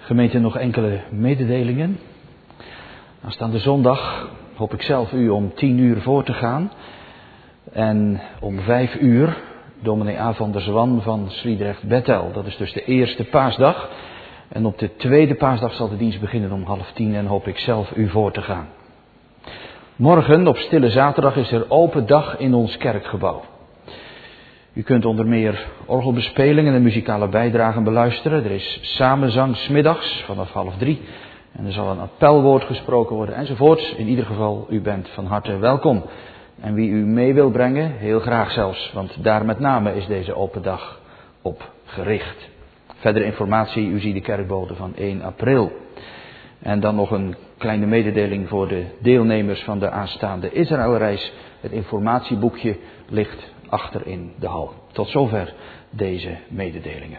Gemeente, nog enkele mededelingen. Aanstaande zondag hoop ik zelf u om 10 uur voor te gaan. En om 5 uur dominee A. van der Zwan van Sliedrecht Bethel. Dat is dus de eerste paasdag. En op de tweede paasdag zal de dienst beginnen om 9:30 en hoop ik zelf u voor te gaan. Morgen op Stille Zaterdag is er open dag in ons kerkgebouw. U kunt onder meer orgelbespelingen en muzikale bijdragen beluisteren. Er is samenzang 's middags vanaf 2:30. En er zal een appelwoord gesproken worden enzovoorts. In ieder geval, u bent van harte welkom. En wie u mee wil brengen, heel graag zelfs. Want daar met name is deze open dag op gericht. Verdere informatie, u ziet de kerkbode van 1 april. En dan nog een kleine mededeling voor de deelnemers van de aanstaande Israëlreis. Het informatieboekje ligt achter in de hal. Tot zover deze mededelingen.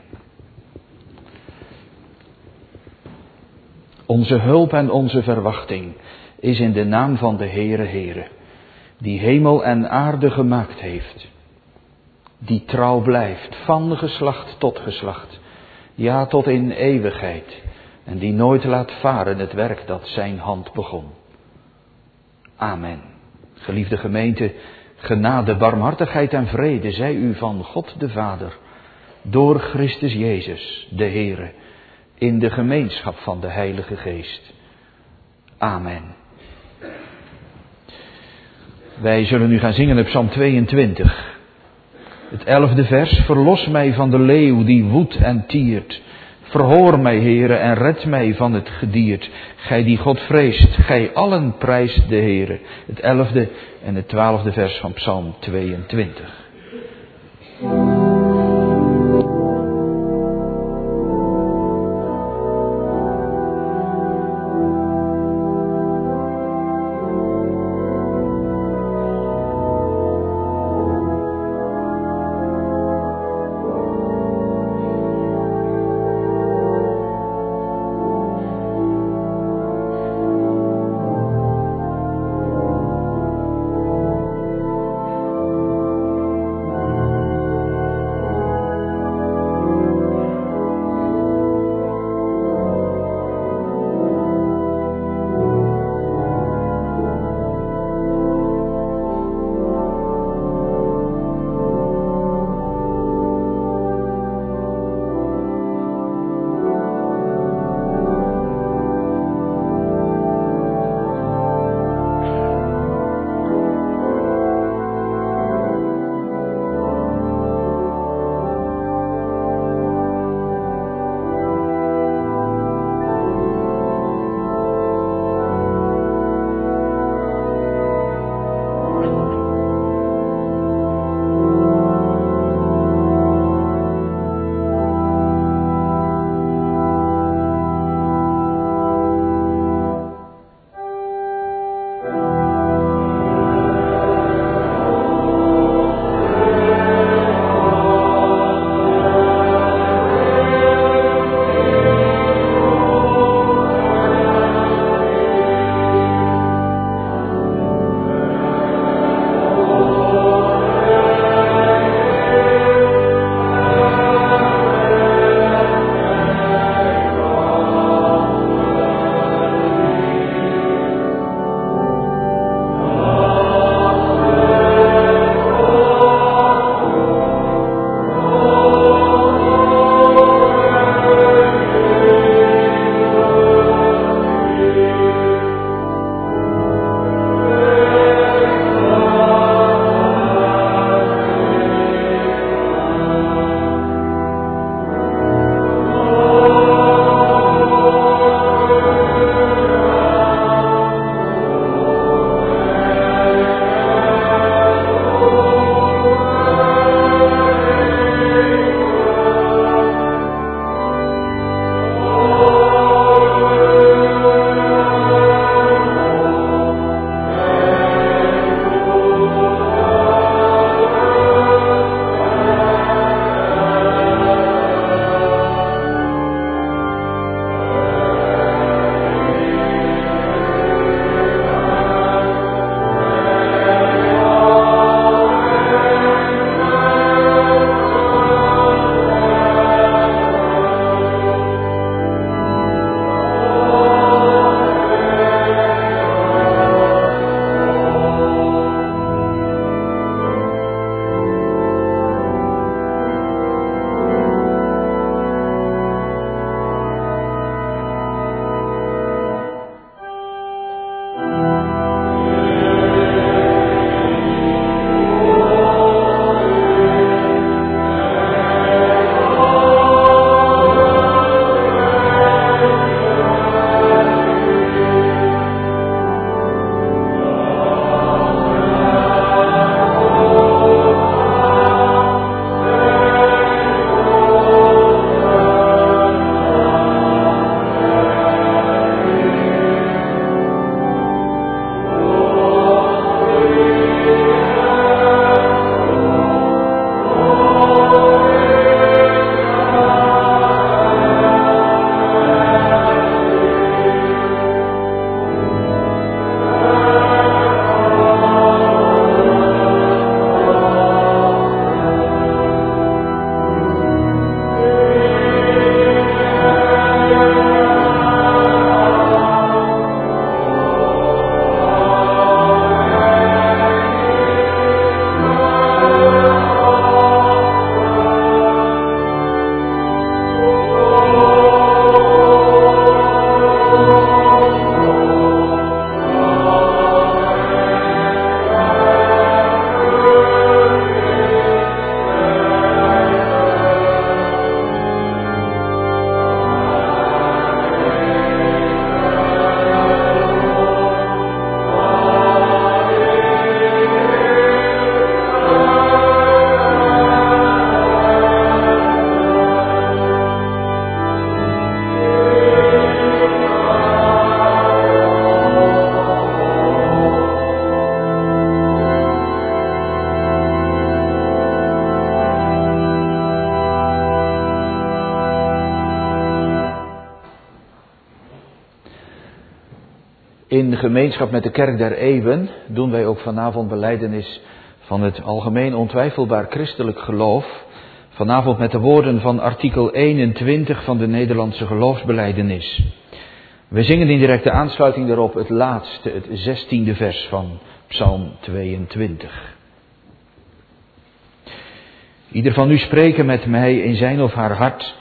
Onze hulp en onze verwachting is in de naam van de Heere, die hemel en aarde gemaakt heeft. Die trouw blijft van geslacht tot geslacht, ja tot in eeuwigheid. En die nooit laat varen het werk dat zijn hand begon. Amen. Geliefde gemeente, genade, barmhartigheid en vrede zij u van God de Vader, door Christus Jezus, de Heere, in de gemeenschap van de Heilige Geest. Amen. Wij zullen nu gaan zingen op Psalm 22. Het 11e vers. Verlos mij van de leeuw die woedt en tiert. Verhoor mij, Heere, en red mij van het gediert. Gij die God vreest, gij allen prijst de Heere. Het 11e en het 12e vers van Psalm 22. In gemeenschap met de Kerk der Eeuwen doen wij ook vanavond belijdenis van het algemeen ontwijfelbaar christelijk geloof. Vanavond met de woorden van artikel 21 van de Nederlandse geloofsbelijdenis. We zingen in directe aansluiting daarop het laatste, het 16e vers van Psalm 22. Ieder van u spreken met mij in zijn of haar hart.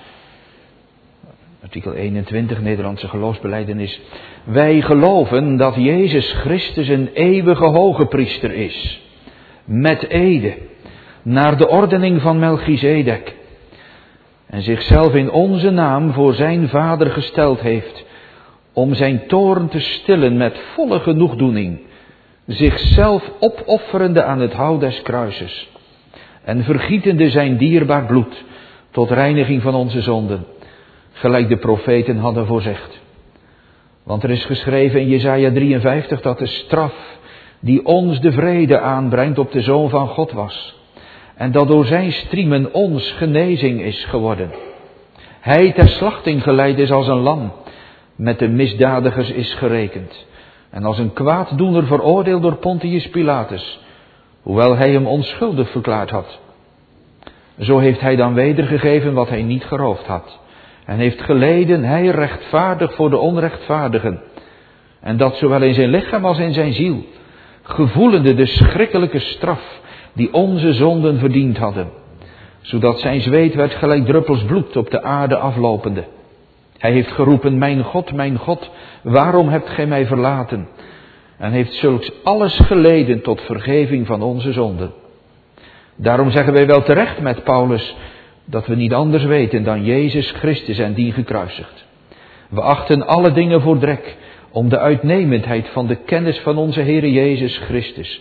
Artikel 21, Nederlandse geloofsbelijdenis. Wij geloven dat Jezus Christus een eeuwige hoge priester is. Met ede, naar de ordening van Melchizedek. En zichzelf in onze naam voor zijn Vader gesteld heeft. Om zijn toorn te stillen met volle genoegdoening. Zichzelf opofferende aan het hout des kruises. En vergietende zijn dierbaar bloed tot reiniging van onze zonden. Gelijk de profeten hadden voorzegd. Want er is geschreven in Jesaja 53 dat de straf die ons de vrede aanbrengt op de Zoon van God was. En dat door zijn striemen ons genezing is geworden. Hij ter slachting geleid is als een lam, met de misdadigers is gerekend. En als een kwaaddoener veroordeeld door Pontius Pilatus, hoewel hij hem onschuldig verklaard had. Zo heeft hij dan wedergegeven wat hij niet geroofd had. En heeft geleden hij rechtvaardig voor de onrechtvaardigen. En dat zowel in zijn lichaam als in zijn ziel. Gevoelende de schrikkelijke straf die onze zonden verdiend hadden. Zodat zijn zweet werd gelijk druppels bloed op de aarde aflopende. Hij heeft geroepen, mijn God, waarom hebt gij mij verlaten? En heeft zulks alles geleden tot vergeving van onze zonden. Daarom zeggen wij wel terecht met Paulus dat we niet anders weten dan Jezus Christus en die gekruisigd. We achten alle dingen voor drek om de uitnemendheid van de kennis van onze Heere Jezus Christus.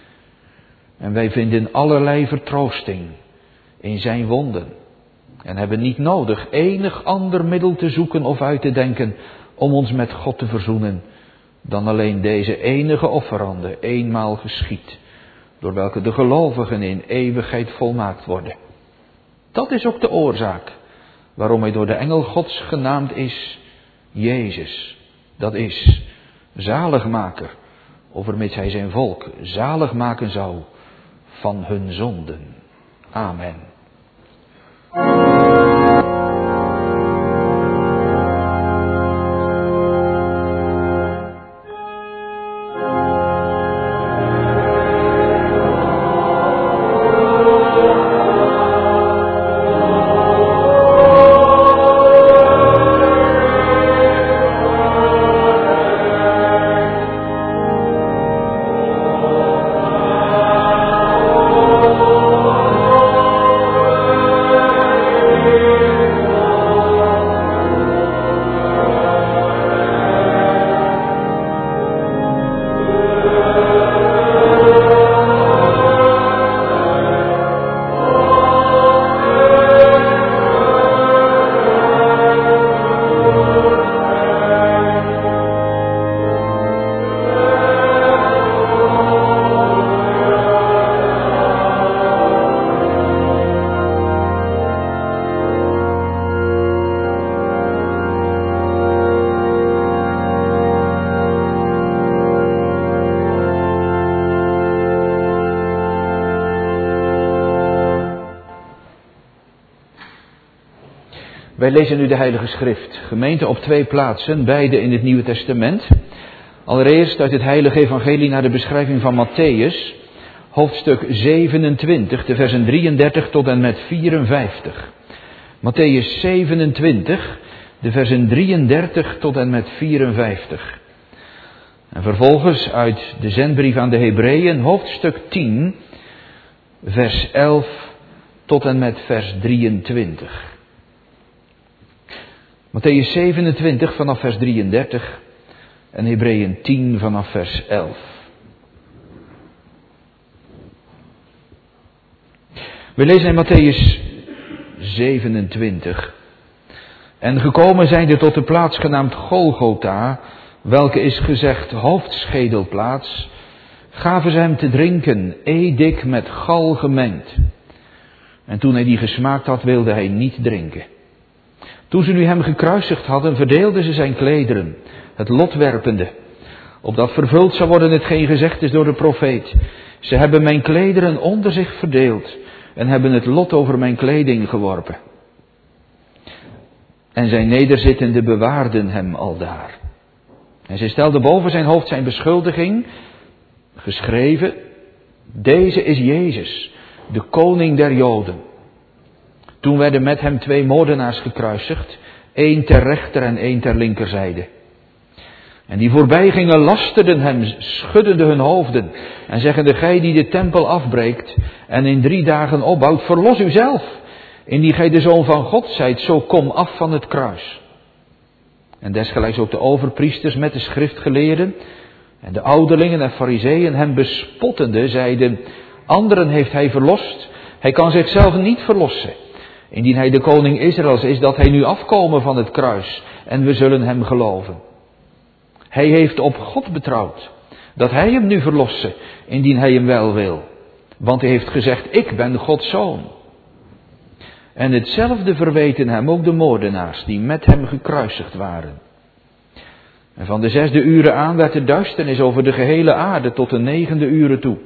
En wij vinden allerlei vertroosting in zijn wonden. En hebben niet nodig enig ander middel te zoeken of uit te denken om ons met God te verzoenen. Dan alleen deze enige offerande eenmaal geschied. Door welke de gelovigen in eeuwigheid volmaakt worden. Dat is ook de oorzaak waarom hij door de engel Gods genaamd is Jezus. Dat is zaligmaker, overmits hij zijn volk zalig maken zou van hun zonden. Amen. Wij lezen nu de Heilige Schrift, gemeente op 2 plaatsen, beide in het Nieuwe Testament. Allereerst uit het Heilige Evangelie naar de beschrijving van Matthäus, hoofdstuk 27, de versen 33 tot en met 54. Matthäus 27, de versen 33 tot en met 54. En vervolgens uit de zendbrief aan de Hebreeën, hoofdstuk 10, vers 11 tot en met vers 23. Matthäus 27 vanaf vers 33 en Hebreeën 10 vanaf vers 11. We lezen in Matthäus 27. En gekomen zijnde tot de plaats genaamd Golgotha, welke is gezegd hoofdschedelplaats, gaven ze hem te drinken, edik met gal gemengd. En toen hij die gesmaakt had, wilde hij niet drinken. Toen ze nu hem gekruisigd hadden, verdeelden ze zijn klederen, het lot werpende. opdat vervuld zou worden hetgeen gezegd is door de profeet. Ze hebben mijn klederen onder zich verdeeld en hebben het lot over mijn kleding geworpen. En zijn nederzittenden bewaarden hem aldaar. En zij stelden boven zijn hoofd zijn beschuldiging, geschreven: Deze is Jezus, de koning der Joden. Toen werden met hem 2 moordenaars gekruisigd, 1 ter rechter en 1 ter linkerzijde. En die voorbij gingen lasterden hem, schuddende hun hoofden en zeggende: Gij die de tempel afbreekt en in 3 dagen opbouwt, verlos uzelf. Indien gij de Zoon van God zijt, zo kom af van het kruis. En desgelijks ook de overpriesters met de schriftgeleerden en de ouderlingen en farizeeën hem bespottende zeiden: Anderen heeft hij verlost, hij kan zichzelf niet verlossen. Indien hij de koning Israëls is, dat hij nu afkomen van het kruis en we zullen hem geloven. Hij heeft op God betrouwd, dat hij hem nu verlosse, indien hij hem wel wil. Want hij heeft gezegd: Ik ben Gods zoon. En hetzelfde verweten hem ook de moordenaars die met hem gekruisigd waren. En van de 6e uren aan werd de duisternis over de gehele aarde tot de 9e uren toe.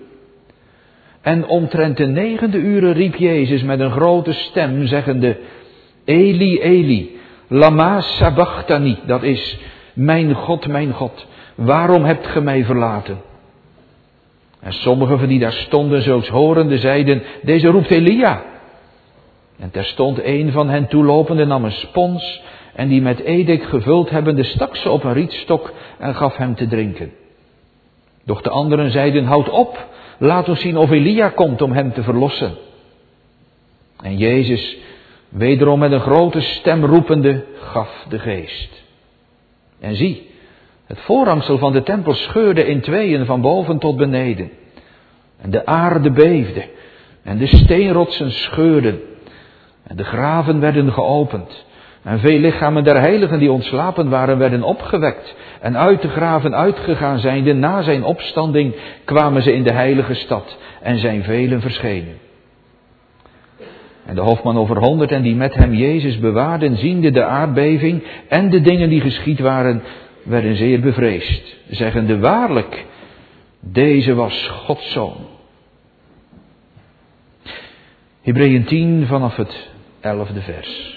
En omtrent de 9e uren riep Jezus met een grote stem, zeggende: Eli, Eli, lama sabachthani, dat is: Mijn God, waarom hebt ge mij verlaten? En sommigen van die daar stonden, zulks horende, zeiden: Deze roept Elia. En terstond een van hen toelopende nam een spons en die met edik gevuld hebbende stak ze op een rietstok en gaf hem te drinken. Doch de anderen zeiden: Houd op, laat ons zien of Elia komt om hem te verlossen. En Jezus, wederom met een grote stem roepende, gaf de geest. En zie, het voorhangsel van de tempel scheurde in tweeën van boven tot beneden. En de aarde beefde en de steenrotsen scheurden. En de graven werden geopend. En veel lichamen der heiligen die ontslapen waren, werden opgewekt. En uit de graven uitgegaan zijnde, na zijn opstanding, kwamen ze in de heilige stad. En zijn velen verschenen. En de hoofdman over 100 en die met hem Jezus bewaarden, ziende de aardbeving en de dingen die geschied waren, werden zeer bevreesd. Zeggende: Waarlijk, deze was Gods zoon. Hebreeën 10 vanaf het 11e vers.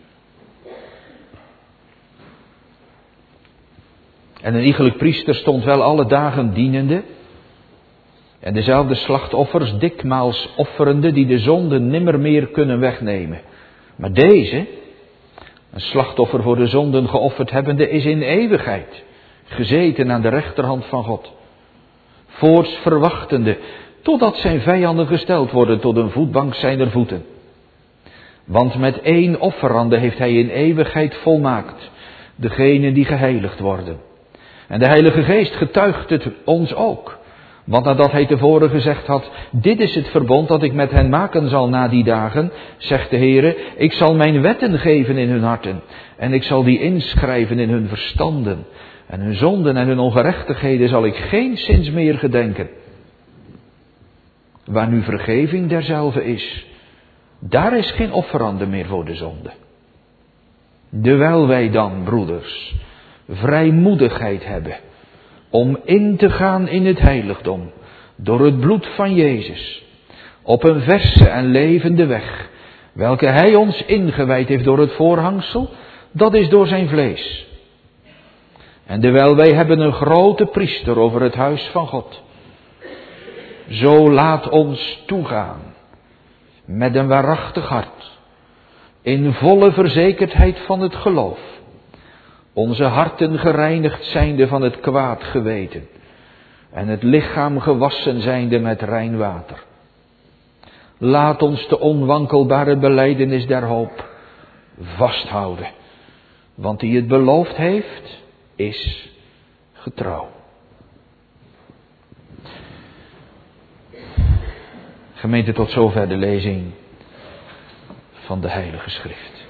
En een iegelijk priester stond wel alle dagen dienende en dezelfde slachtoffers dikmaals offerende, die de zonde nimmer meer kunnen wegnemen. Maar deze, een slachtoffer voor de zonden geofferd hebbende, is in eeuwigheid gezeten aan de rechterhand van God, voorts verwachtende totdat zijn vijanden gesteld worden tot een voetbank zijner voeten. Want met 1 offerande heeft hij in eeuwigheid volmaakt degenen die geheiligd worden. En de Heilige Geest getuigt het ons ook. Want nadat hij tevoren gezegd had: Dit is het verbond dat ik met hen maken zal na die dagen, zegt de Heere: Ik zal mijn wetten geven in hun harten en ik zal die inschrijven in hun verstanden. En hun zonden en hun ongerechtigheden zal ik geenszins meer gedenken. Waar nu vergeving derzelve is, daar is geen offerande meer voor de zonde. Dewijl wij dan, broeders, vrijmoedigheid hebben om in te gaan in het heiligdom door het bloed van Jezus, op een verse en levende weg, welke hij ons ingewijd heeft door het voorhangsel, dat is door zijn vlees. En dewijl wij hebben een grote priester over het huis van God, zo laat ons toegaan met een waarachtig hart, in volle verzekerdheid van het geloof, onze harten gereinigd zijnde van het kwaad geweten en het lichaam gewassen zijnde met rein water. Laat ons de onwankelbare belijdenis der hoop vasthouden, want die het beloofd heeft, is getrouw. Gemeente, tot zover de lezing van de Heilige Schrift.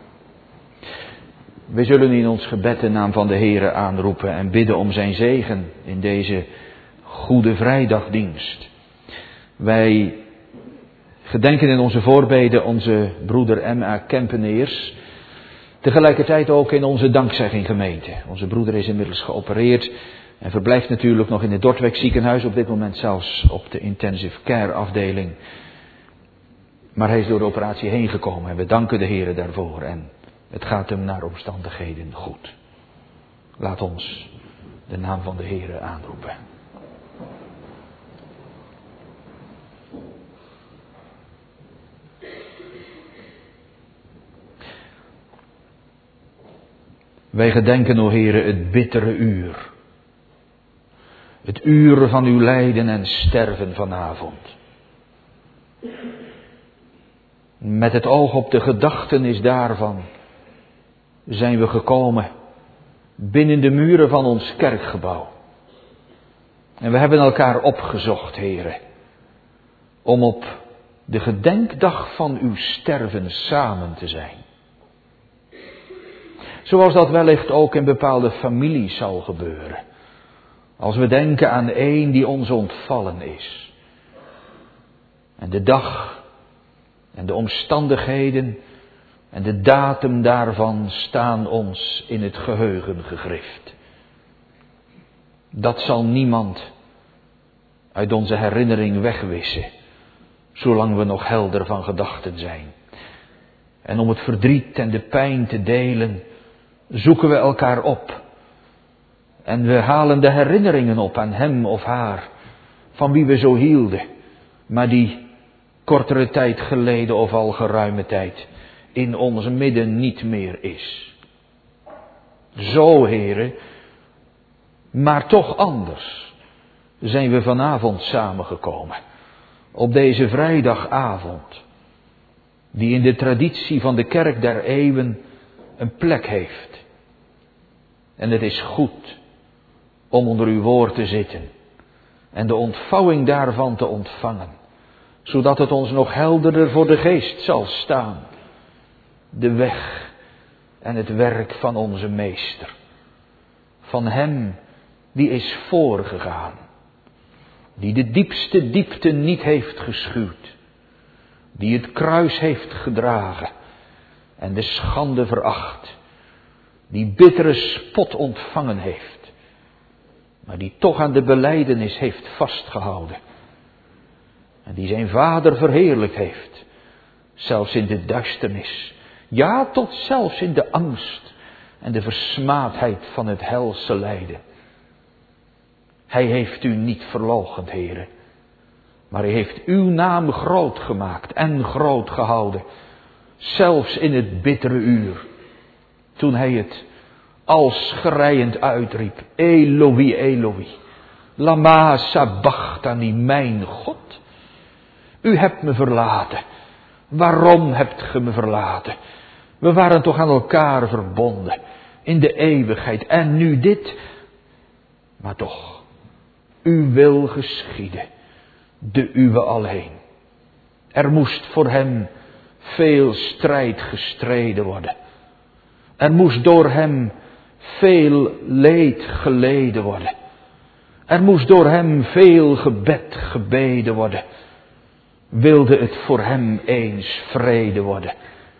We zullen in ons gebed de naam van de Heere aanroepen en bidden om zijn zegen in deze Goede Vrijdagdienst. Wij gedenken in onze voorbeden onze broeder M.A. Kempeneers. Tegelijkertijd ook in onze dankzegging gemeente. Onze broeder is inmiddels geopereerd En verblijft natuurlijk nog in het Dordrecht ziekenhuis, op dit moment zelfs op de intensive care afdeling. Maar hij is door de operatie heen gekomen en we danken de Heer daarvoor. En het gaat hem naar omstandigheden goed. Laat ons de naam van de Heer aanroepen. Wij gedenken, o Heere, het bittere uur. Het uur van uw lijden en sterven vanavond. Met het oog op de gedachtenis daarvan zijn we gekomen binnen de muren van ons kerkgebouw. En we hebben elkaar opgezocht, Heere, om op de gedenkdag van uw sterven samen te zijn. Zoals dat wellicht ook in bepaalde families zal gebeuren. Als we denken aan een die ons ontvallen is. En de dag en de omstandigheden en de datum daarvan staan ons in het geheugen gegrift. Dat zal niemand uit onze herinnering wegwissen, zolang we nog helder van gedachten zijn. En om het verdriet en de pijn te delen, zoeken we elkaar op. En we halen de herinneringen op aan hem of haar, van wie we zo hielden, maar die kortere tijd geleden of al geruime tijd in ons midden niet meer is. Zo, Heere, maar toch anders zijn we vanavond samengekomen. Op deze vrijdagavond, die in de traditie van de kerk der eeuwen een plek heeft. En het is goed om onder uw woord te zitten en de ontvouwing daarvan te ontvangen, zodat het ons nog helderder voor de geest zal staan. De weg en het werk van onze meester. Van hem die is voorgegaan. Die de diepste diepte niet heeft geschuwd. Die het kruis heeft gedragen en de schande veracht. Die bittere spot ontvangen heeft. Maar die toch aan de belijdenis heeft vastgehouden. En die zijn Vader verheerlijkt heeft. Zelfs in de duisternis. Ja, tot zelfs in de angst en de versmaadheid van het helse lijden. Hij heeft u niet verloochend, Heere. Maar hij heeft uw naam groot gemaakt en groot gehouden. Zelfs in het bittere uur. Toen hij het al schreiend uitriep. Eloi, Eloi. Lama sabachthani, mijn God. U hebt me verlaten. Waarom hebt ge me verlaten? We waren toch aan elkaar verbonden. In de eeuwigheid. En nu dit. Maar toch. Uw wil geschieden. De uwe alleen. Er moest voor hem veel strijd gestreden worden. Er moest door hem veel leed geleden worden. Er moest door hem veel gebed gebeden worden. Wilde het voor hem eens vrede worden.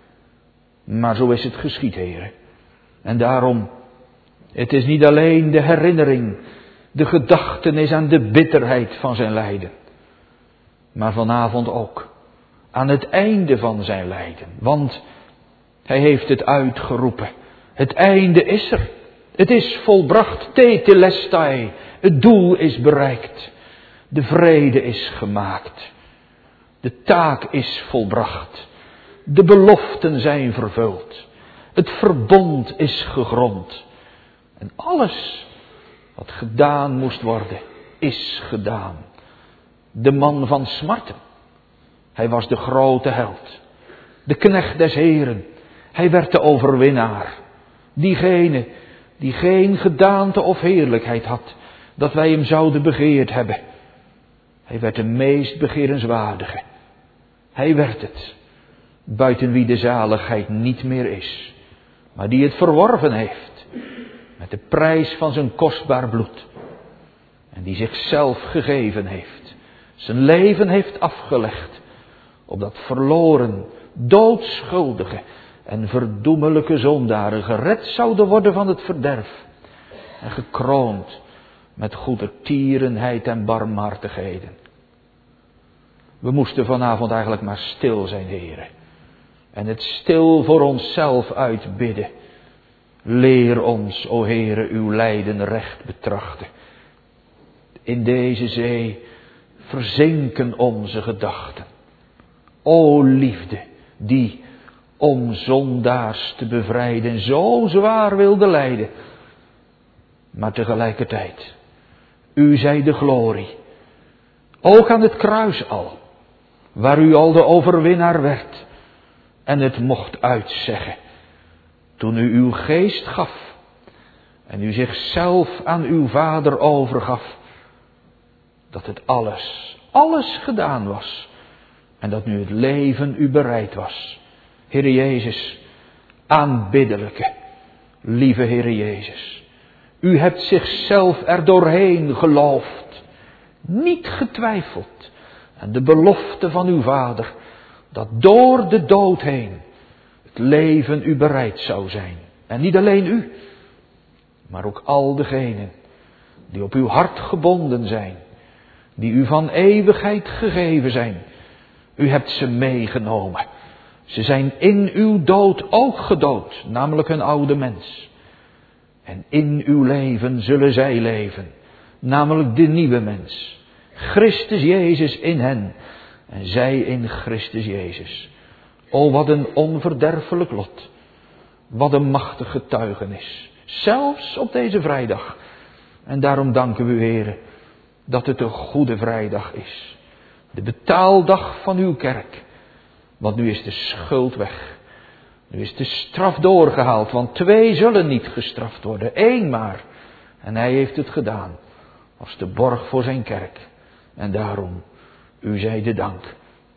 Maar zo is het geschied, Heere. En daarom, het is niet alleen de herinnering, de gedachtenis aan de bitterheid van zijn lijden. Maar vanavond ook aan het einde van zijn lijden. Want hij heeft het uitgeroepen. Het einde is er. Het is volbracht. Tetelestai. Het doel is bereikt. De vrede is gemaakt. De taak is volbracht. De beloften zijn vervuld. Het verbond is gegrond. En alles wat gedaan moest worden, is gedaan. De man van smarten. Hij was de grote held. De knecht des Heren. Hij werd de overwinnaar. Diegene die geen gedaante of heerlijkheid had, dat wij hem zouden begeerd hebben. Hij werd de meest begerenswaardige. Hij werd het, buiten wie de zaligheid niet meer is, maar die het verworven heeft, met de prijs van zijn kostbaar bloed. En die zichzelf gegeven heeft, zijn leven heeft afgelegd, opdat verloren, doodschuldige en verdoemelijke zondaren gered zouden worden van het verderf. En gekroond met goedertierenheid en barmhartigheden. We moesten vanavond eigenlijk maar stil zijn, Heere. En het stil voor onszelf uitbidden. Leer ons, o Heere, uw lijden recht betrachten. In deze zee verzinken onze gedachten. O liefde, die om zondaars te bevrijden zo zwaar wilde lijden. Maar tegelijkertijd, u zij de glorie. Ook aan het kruis al, waar u al de overwinnaar werd en het mocht uitzeggen. Toen u uw geest gaf en u zichzelf aan uw Vader overgaf. Dat het alles gedaan was. En dat nu het leven u bereid was. Heere Jezus, aanbiddelijke, lieve Heere Jezus. U hebt zichzelf er doorheen geloofd. Niet getwijfeld aan de belofte van uw Vader. Dat door de dood heen het leven u bereid zou zijn. En niet alleen u, maar ook al degenen die op uw hart gebonden zijn. Die u van eeuwigheid gegeven zijn. U hebt ze meegenomen. Ze zijn in uw dood ook gedood, namelijk hun oude mens. En in uw leven zullen zij leven, namelijk de nieuwe mens. Christus Jezus in hen en zij in Christus Jezus. O, wat een onverderfelijk lot. Wat een machtig getuigenis. Zelfs op deze vrijdag. En daarom danken we u, Heere, dat het een goede vrijdag is. De betaaldag van uw kerk. Want nu is de schuld weg. Nu is de straf doorgehaald. Want 2 zullen niet gestraft worden. 1 maar. En hij heeft het gedaan. Als de borg voor zijn kerk. En daarom, u zij de dank.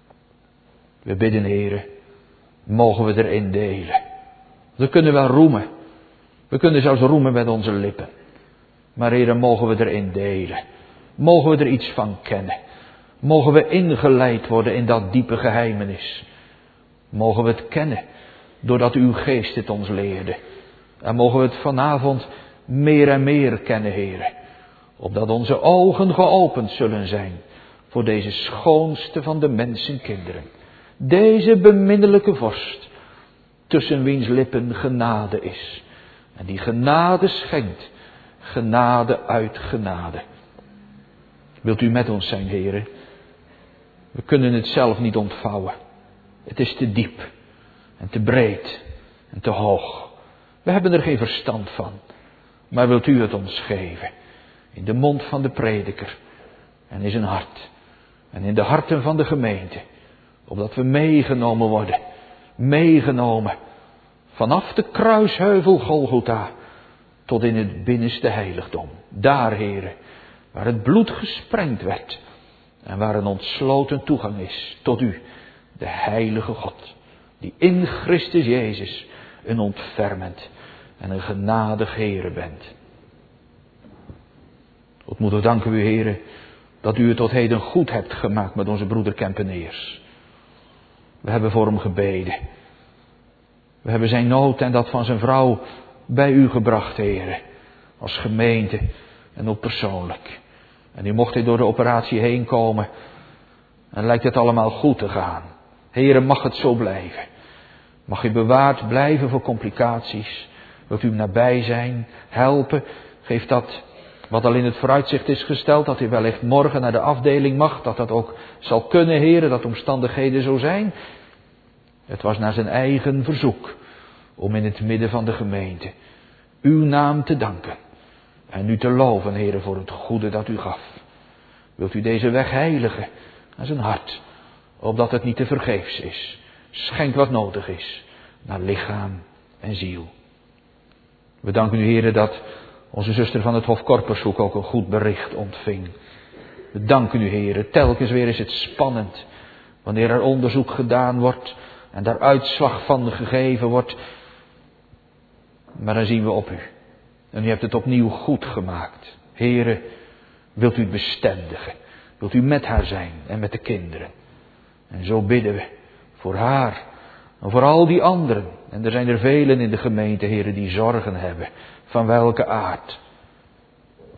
We bidden, Heere, mogen we erin delen. We kunnen wel roemen. We kunnen zelfs roemen met onze lippen. Maar Heere, mogen we erin delen. Mogen we er iets van kennen. Mogen we ingeleid worden in dat diepe geheimenis. Mogen we het kennen, doordat uw geest het ons leerde. En mogen we het vanavond meer en meer kennen, Heere. Opdat onze ogen geopend zullen zijn voor deze schoonste van de mensenkinderen. Deze beminnelijke vorst, tussen wiens lippen genade is. En die genade schenkt, genade uit genade. Wilt u met ons zijn, Heere? We kunnen het zelf niet ontvouwen. Het is te diep en te breed en te hoog. We hebben er geen verstand van. Maar wilt u het ons geven? In de mond van de prediker en in zijn hart. En in de harten van de gemeente. Opdat we meegenomen worden. Meegenomen. Vanaf de kruisheuvel Golgotha tot in het binnenste heiligdom. Daar, Heere, waar het bloed gesprengd werd. En waar een ontsloten toegang is tot u, de heilige God. Die in Christus Jezus een ontfermend en een genadig Heere bent. God moet we danken u, Heere, dat u het tot heden goed hebt gemaakt met onze broeder Kempeneers. We hebben voor hem gebeden. We hebben zijn nood en dat van zijn vrouw bij u gebracht, Heere. Als gemeente en ook persoonlijk. En nu mocht hij door de operatie heen komen. En lijkt het allemaal goed te gaan. Heere, mag het zo blijven. Mag u bewaard blijven voor complicaties. Wilt u hem nabij zijn, helpen. Geef dat wat al in het vooruitzicht is gesteld. Dat hij wellicht morgen naar de afdeling mag. Dat dat ook zal kunnen, Heere, dat omstandigheden zo zijn. Het was naar zijn eigen verzoek. Om in het midden van de gemeente uw naam te danken. En u te loven, Heere, voor het goede dat u gaf. Wilt u deze weg heiligen aan zijn hart. Opdat het niet te vergeefs is. Schenk wat nodig is. Naar lichaam en ziel. We danken u, Heere, dat onze zuster van het Hof Korpershoek ook een goed bericht ontving. We danken u, Heere. Telkens weer is het spannend. Wanneer er onderzoek gedaan wordt. En daar uitslag van gegeven wordt. Maar dan zien we op u. En u hebt het opnieuw goed gemaakt. Heere, wilt u het bestendigen. Wilt u met haar zijn en met de kinderen. En zo bidden we voor haar. En voor al die anderen. En er zijn er velen in de gemeente, Heere, die zorgen hebben. Van welke aard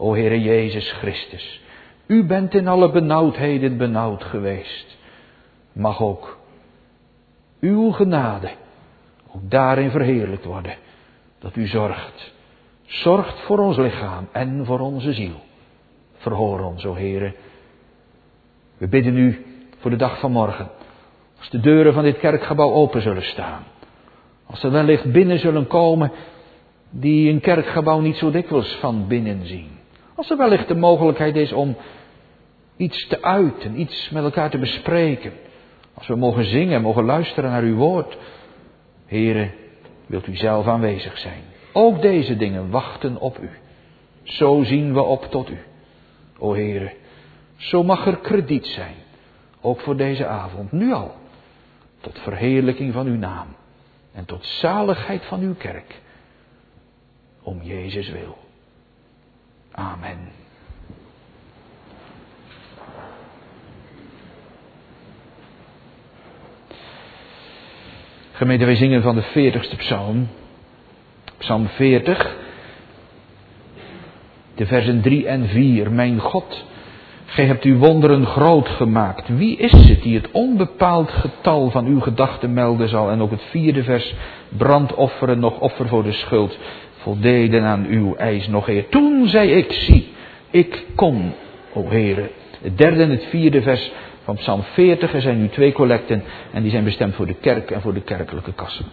O Heere Jezus Christus, u bent in alle benauwdheden benauwd geweest. Mag ook uw genade ook daarin verheerlijkt worden. Dat u zorgt. Zorgt voor ons lichaam en voor onze ziel. Verhoor ons, o Heere. We bidden u voor de dag van morgen. Als de deuren van dit kerkgebouw open zullen staan. Als er wellicht binnen zullen komen die een kerkgebouw niet zo dikwijls van binnen zien. Als er wellicht de mogelijkheid is om iets te uiten, iets met elkaar te bespreken. Als we mogen zingen, mogen luisteren naar uw woord. Heere, wilt u zelf aanwezig zijn. Ook deze dingen wachten op u. Zo zien we op tot u. O Heere, zo mag er krediet zijn. Ook voor deze avond, nu al. Tot verheerlijking van uw naam. En tot zaligheid van uw kerk. Om Jezus wil. Amen. Gemeente, wij zingen van de 40ste psalm. Psalm 40. De versen 3 en 4. Mijn God, gij hebt uw wonderen groot gemaakt. Wie is het die het onbepaald getal van uw gedachten melden zal? En ook het 4e vers. Brandofferen, nog offer voor de schuld. Voldeden aan uw eis nog eer. Toen zei ik, zie, ik kom, o Heere. Het 3e en het 4e vers van Psalm 40. Er zijn nu 2 collecten en die zijn bestemd voor de kerk en voor de kerkelijke kassen.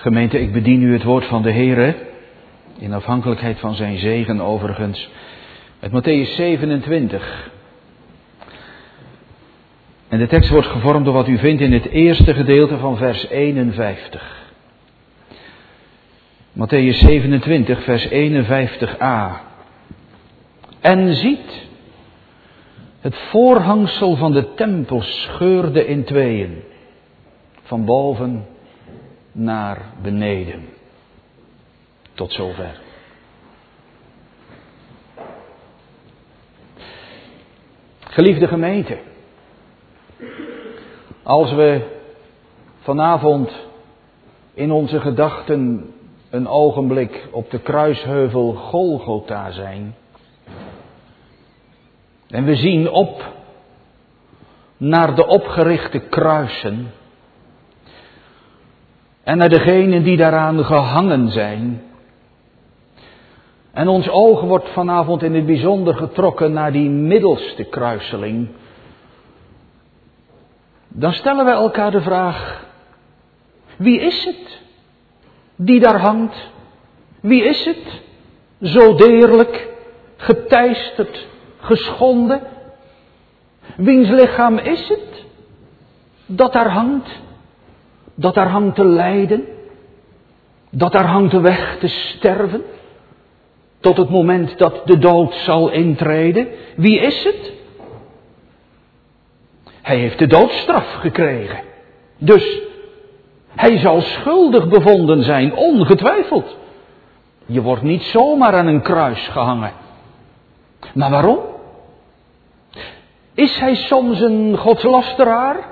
Gemeente, ik bedien u het woord van de Heere, in afhankelijkheid van zijn zegen overigens, uit Mattheüs 27. En de tekst wordt gevormd door wat u vindt in het eerste gedeelte van vers 51. Mattheüs 27, vers 51a. En ziet, het voorhangsel van de tempel scheurde in tweeën, van boven naar beneden. Tot zover. Geliefde gemeente, als we vanavond in onze gedachten een ogenblik op de kruisheuvel Golgotha zijn, en we zien op naar de opgerichte kruisen en naar degenen die daaraan gehangen zijn, en ons oog wordt vanavond in het bijzonder getrokken naar die middelste kruiseling, dan stellen we elkaar de vraag: wie is het die daar hangt? Wie is het, zo deerlijk, geteisterd, geschonden? Wiens lichaam is het dat daar hangt? Dat daar hangt te lijden? Dat daar hangt weg te sterven? Tot het moment dat de dood zal intreden. Wie is het? Hij heeft de doodstraf gekregen. Dus hij zal schuldig bevonden zijn, ongetwijfeld. Je wordt niet zomaar aan een kruis gehangen. Maar waarom? Is hij soms een godslasteraar?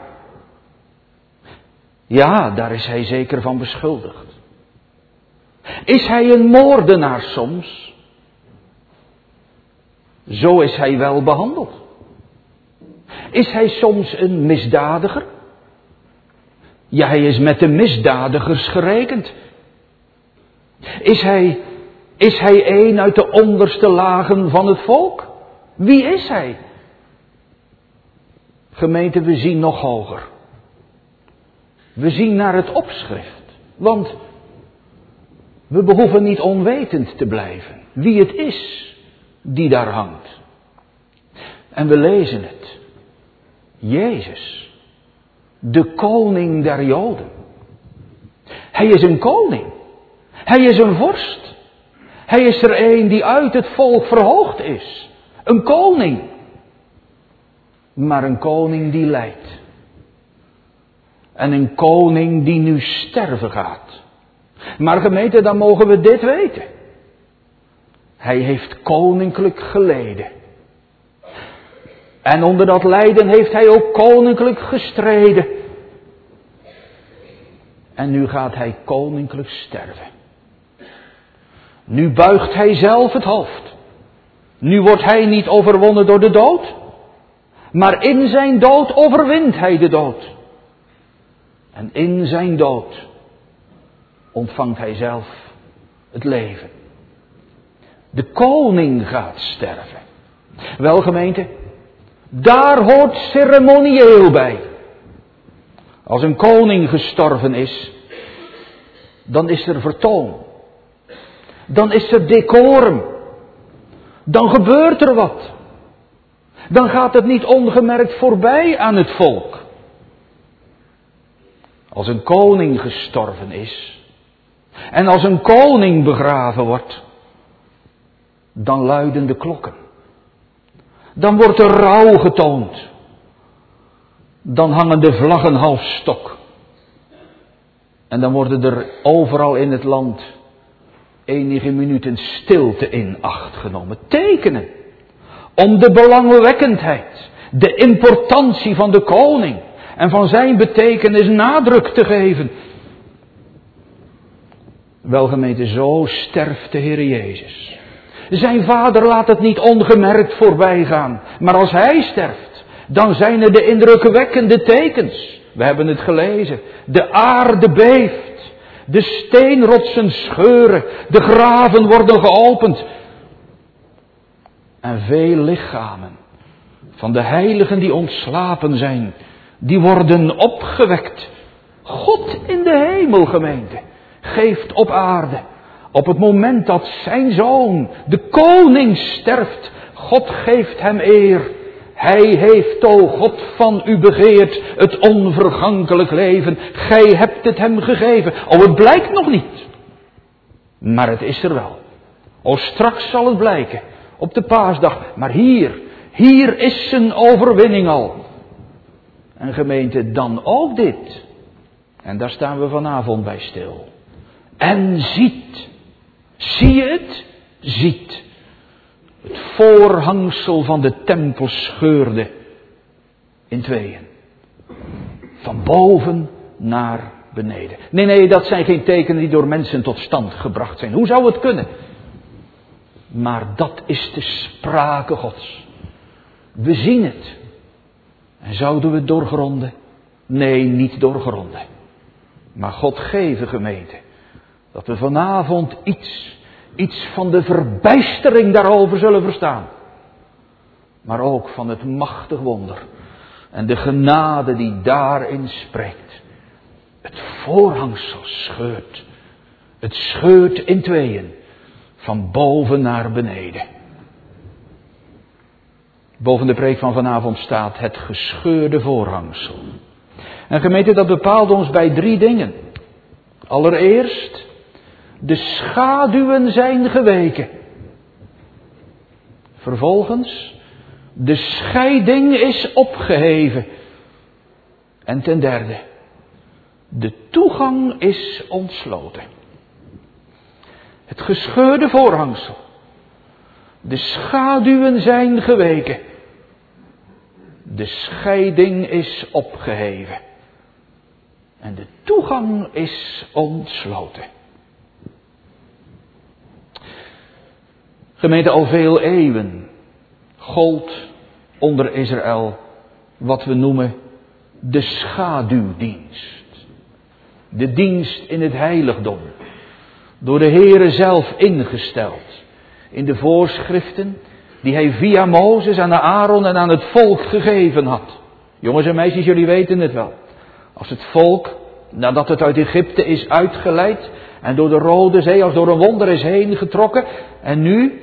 Ja, daar is hij zeker van beschuldigd. Is hij een moordenaar soms? Zo is hij wel behandeld. Is hij soms een misdadiger? Ja, hij is met de misdadigers gerekend. Is hij een uit de onderste lagen van het volk? Wie is hij? Gemeente, we zien nog hoger. We zien naar het opschrift. Want we behoeven niet onwetend te blijven wie het is die daar hangt. En we lezen het. Jezus, de koning der Joden. Hij is een koning. Hij is een vorst. Hij is er een die uit het volk verhoogd is. Een koning. Maar een koning die lijdt. En een koning die nu sterven gaat. Maar gemeente, dan mogen we dit weten. Hij heeft koninklijk geleden. En onder dat lijden heeft hij ook koninklijk gestreden. En nu gaat hij koninklijk sterven. Nu buigt hij zelf het hoofd. Nu wordt hij niet overwonnen door de dood. Maar in zijn dood overwint hij de dood. En in zijn dood ontvangt hij zelf het leven. De koning gaat sterven. Wel gemeente, daar hoort ceremonieel bij. Als een koning gestorven is, dan is er vertoon. Dan is er decorum. Dan gebeurt er wat. Dan gaat het niet ongemerkt voorbij aan het volk. Als een koning gestorven is en als een koning begraven wordt, dan luiden de klokken. Dan wordt er rouw getoond. Dan hangen de vlaggen half stok. En dan worden er overal in het land enige minuten stilte in acht genomen. Tekenen om de belangwekkendheid, de importantie van de koning en van zijn betekenis nadruk te geven. Wel gemeente, zo sterft de Heer Jezus. Zijn Vader laat het niet ongemerkt voorbij gaan. Maar als hij sterft, dan zijn er de indrukwekkende tekens. We hebben het gelezen. De aarde beeft. De steenrotsen scheuren. De graven worden geopend. En veel lichamen van de heiligen die ontslapen zijn, die worden opgewekt. God in de hemel, gemeente. geeft op aarde. Op het moment dat zijn zoon, de koning, sterft. God geeft hem eer. Hij heeft, o God, van u begeerd het onvergankelijk leven. Gij hebt het hem gegeven. O, het blijkt nog niet. Maar het is er wel. O, straks zal het blijken. Op de paasdag. Maar hier is zijn overwinning al. En gemeente, dan ook dit. En daar staan we vanavond bij stil. En ziet. Zie je het? Ziet. Het voorhangsel van de tempel scheurde in tweeën. Van boven naar beneden. Nee, dat zijn geen tekenen die door mensen tot stand gebracht zijn. Hoe zou het kunnen? Maar dat is de sprake Gods. We zien het. En zouden we het doorgronden? Nee, niet doorgronden. Maar God geven, gemeente, dat we vanavond iets van de verbijstering daarover zullen verstaan. Maar ook van het machtig wonder. En de genade die daarin spreekt. Het voorhangsel scheurt. Het scheurt in tweeën. Van boven naar beneden. Boven de preek van vanavond staat het gescheurde voorhangsel. En gemeente, dat bepaalt ons bij 3 dingen. Allereerst, de schaduwen zijn geweken. Vervolgens, de scheiding is opgeheven. En ten derde, de toegang is ontsloten. Het gescheurde voorhangsel. De schaduwen zijn geweken. De scheiding is opgeheven. En de toegang is ontsloten. Gemeente, al veel eeuwen gold onder Israël wat we noemen de schaduwdienst. De dienst in het heiligdom. Door de Heere zelf ingesteld. In de voorschriften die hij via Mozes aan Aaron en aan het volk gegeven had. Jongens en meisjes, jullie weten het wel. Als het volk, nadat het uit Egypte is uitgeleid en door de Rode Zee als door een wonder is heen getrokken. En nu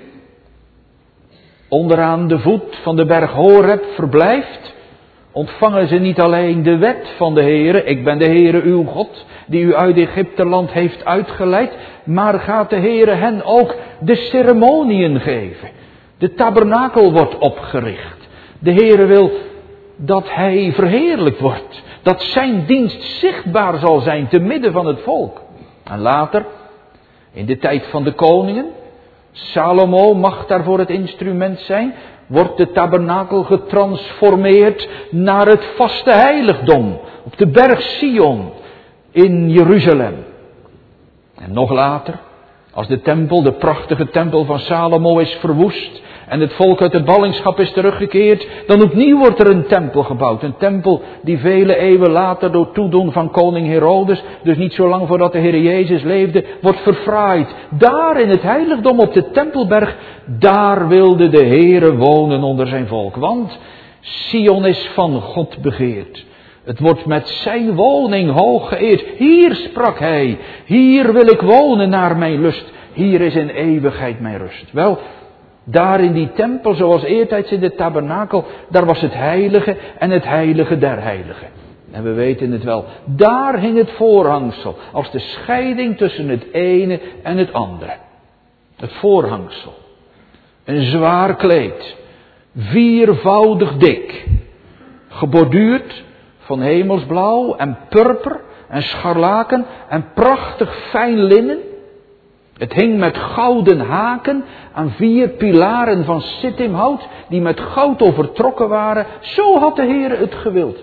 onderaan de voet van de berg Horeb verblijft. Ontvangen ze niet alleen de wet van de Heere. Ik ben de Heere uw God die u uit Egypteland heeft uitgeleid. Maar gaat de Heere hen ook de ceremoniën geven. De tabernakel wordt opgericht. De Heere wil dat hij verheerlijkt wordt. Dat zijn dienst zichtbaar zal zijn te midden van het volk. En later, in de tijd van de koningen, Salomo mag daarvoor het instrument zijn, wordt de tabernakel getransformeerd naar het vaste heiligdom. Op de berg Sion in Jeruzalem. En nog later, als de tempel, de prachtige tempel van Salomo is verwoest en het volk uit de ballingschap is teruggekeerd, dan opnieuw wordt er een tempel gebouwd. Een tempel die vele eeuwen later door toedoen van koning Herodes, dus niet zo lang voordat de Heer Jezus leefde, wordt verfraaid. Daar in het heiligdom op de Tempelberg, daar wilde de Heere wonen onder zijn volk. Want Sion is van God begeerd. Het wordt met zijn woning hoog geëerd. Hier sprak hij, hier wil ik wonen naar mijn lust. Hier is in eeuwigheid mijn rust. Wel, daar in die tempel, zoals eertijds in de tabernakel, daar was het heilige en het heilige der heiligen. En we weten het wel, daar hing het voorhangsel, als de scheiding tussen het ene en het andere. Het voorhangsel. Een zwaar kleed, 4voudig dik, geborduurd van hemelsblauw en purper en scharlaken en prachtig fijn linnen. Het hing met gouden haken aan 4 pilaren van sittimhout die met goud overtrokken waren. Zo had de Heere het gewild.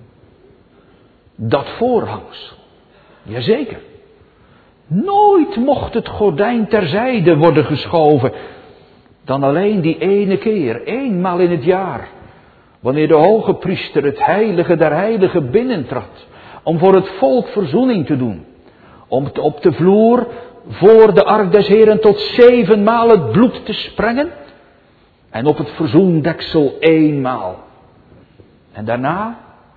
Dat voorhangsel. Jazeker. Nooit mocht het gordijn terzijde worden geschoven. Dan alleen die ene keer, eenmaal in het jaar. Wanneer de hoge priester het heilige der heiligen binnentrad. Om voor het volk verzoening te doen. Om op de vloer voor de ark des Heeren tot 7 maal het bloed te sprengen. En op het verzoendeksel 1 maal. En daarna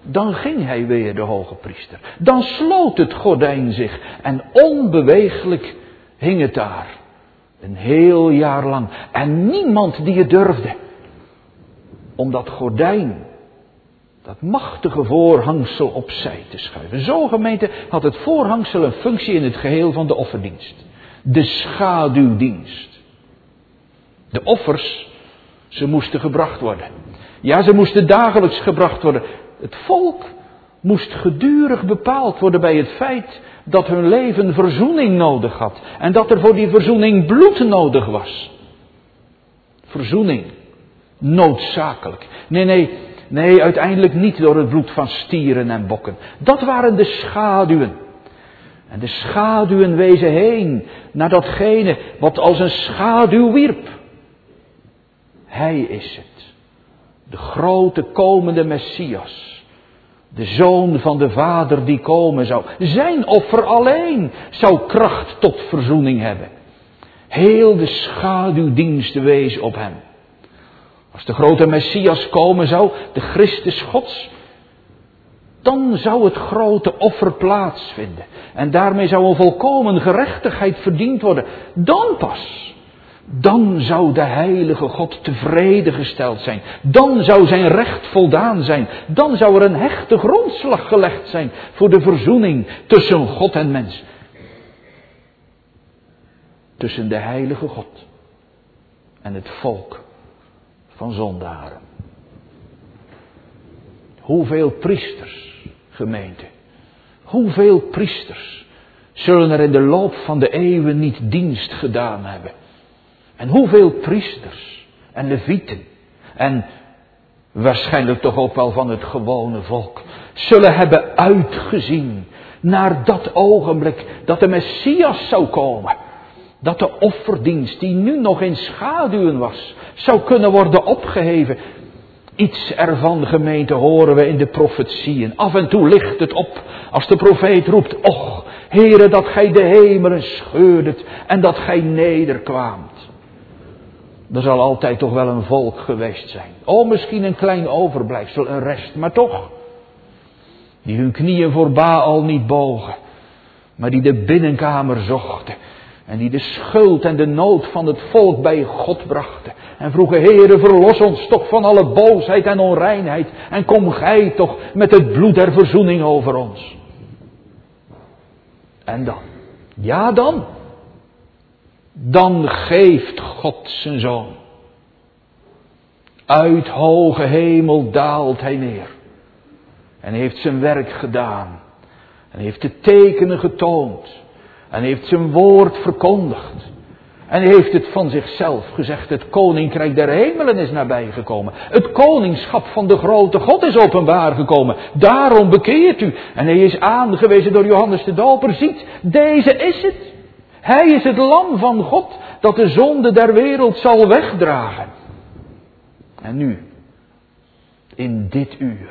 Dan ging hij weer, de hoge priester. Dan sloot het gordijn zich en onbeweeglijk hing het daar. Een heel jaar lang. En niemand die het durfde. Om dat gordijn, dat machtige voorhangsel opzij te schuiven. Zo, gemeente, had het voorhangsel een functie in het geheel van de offerdienst. De schaduwdienst. De offers, ze moesten gebracht worden. Ja, ze moesten dagelijks gebracht worden. Het volk moest gedurig bepaald worden bij het feit dat hun leven verzoening nodig had. En dat er voor die verzoening bloed nodig was. Verzoening. Noodzakelijk. Nee, uiteindelijk niet door het bloed van stieren en bokken. Dat waren de schaduwen. En de schaduwen wezen heen naar datgene wat als een schaduw wierp. Hij is het. De grote komende Messias. De Zoon van de Vader die komen zou. Zijn offer alleen zou kracht tot verzoening hebben. Heel de schaduwdienst wees op hem. Als de grote Messias komen zou, de Christus Gods, dan zou het grote offer plaatsvinden. En daarmee zou een volkomen gerechtigheid verdiend worden. Dan pas. Dan zou de heilige God tevreden gesteld zijn. Dan zou zijn recht voldaan zijn. Dan zou er een hechte grondslag gelegd zijn voor de verzoening tussen God en mens. Tussen de heilige God en het volk van zondaren. Hoeveel priesters, gemeente, hoeveel priesters zullen er in de loop van de eeuwen niet dienst gedaan hebben? En hoeveel priesters en levieten en waarschijnlijk toch ook wel van het gewone volk zullen hebben uitgezien naar dat ogenblik dat de Messias zou komen. Dat de offerdienst die nu nog in schaduwen was, zou kunnen worden opgeheven. Iets ervan, gemeente, horen we in de profetieën. Af en toe ligt het op als de profeet roept: Och, Heere, dat gij de hemelen scheurdet en dat gij nederkwaamt. Er zal altijd toch wel een volk geweest zijn. Oh, misschien een klein overblijfsel, een rest, maar toch. Die hun knieën voor Baal niet bogen, maar die de binnenkamer zochten. En die de schuld en de nood van het volk bij God brachten. En vroegen: Heere, verlos ons toch van alle boosheid en onreinheid. En kom gij toch met het bloed der verzoening over ons. En dan, ja dan. Dan geeft God zijn Zoon. Uit hoge hemel daalt hij neer. En heeft zijn werk gedaan. En heeft de tekenen getoond. En heeft zijn woord verkondigd. En heeft het van zichzelf gezegd: het koninkrijk der hemelen is nabijgekomen. Het koningschap van de grote God is openbaar gekomen. Daarom bekeert u. En hij is aangewezen door Johannes de Doper. Ziet, deze is het. Hij is het lam van God dat de zonde der wereld zal wegdragen. En nu, in dit uur.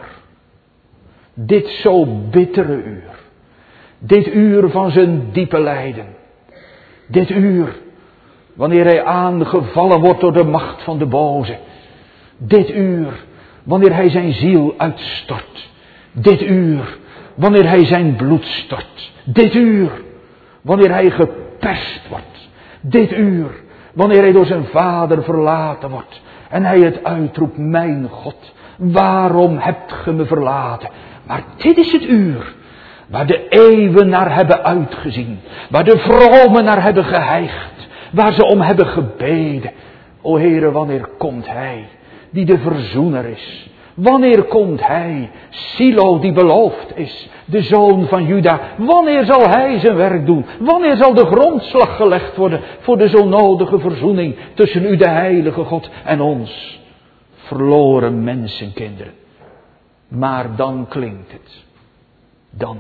Dit zo bittere uur. Dit uur van zijn diepe lijden. Dit uur, wanneer hij aangevallen wordt door de macht van de boze. Dit uur, wanneer hij zijn ziel uitstort. Dit uur, wanneer hij zijn bloed stort. Dit uur, wanneer hij geperst wordt. Dit uur, wanneer hij door zijn vader verlaten wordt. En hij het uitroept: mijn God, waarom hebt ge me verlaten? Maar dit is het uur. Waar de eeuwen naar hebben uitgezien. Waar de vromen naar hebben geheigd. Waar ze om hebben gebeden. O Heere, wanneer komt Hij die de verzoener is? Wanneer komt Hij, Silo die beloofd is, de zoon van Juda? Wanneer zal Hij zijn werk doen? Wanneer zal de grondslag gelegd worden voor de zo nodige verzoening tussen u, de heilige God, en ons, verloren mensenkinderen? Maar dan klinkt het. Dan.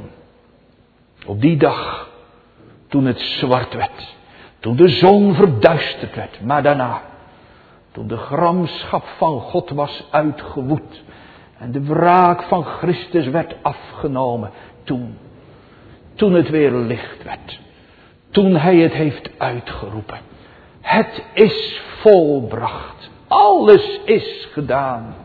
Op die dag, toen het zwart werd, toen de zon verduisterd werd, maar daarna, toen de gramschap van God was uitgewoed en de wraak van Christus werd afgenomen, toen het weer licht werd, toen Hij het heeft uitgeroepen. Het is volbracht, alles is gedaan.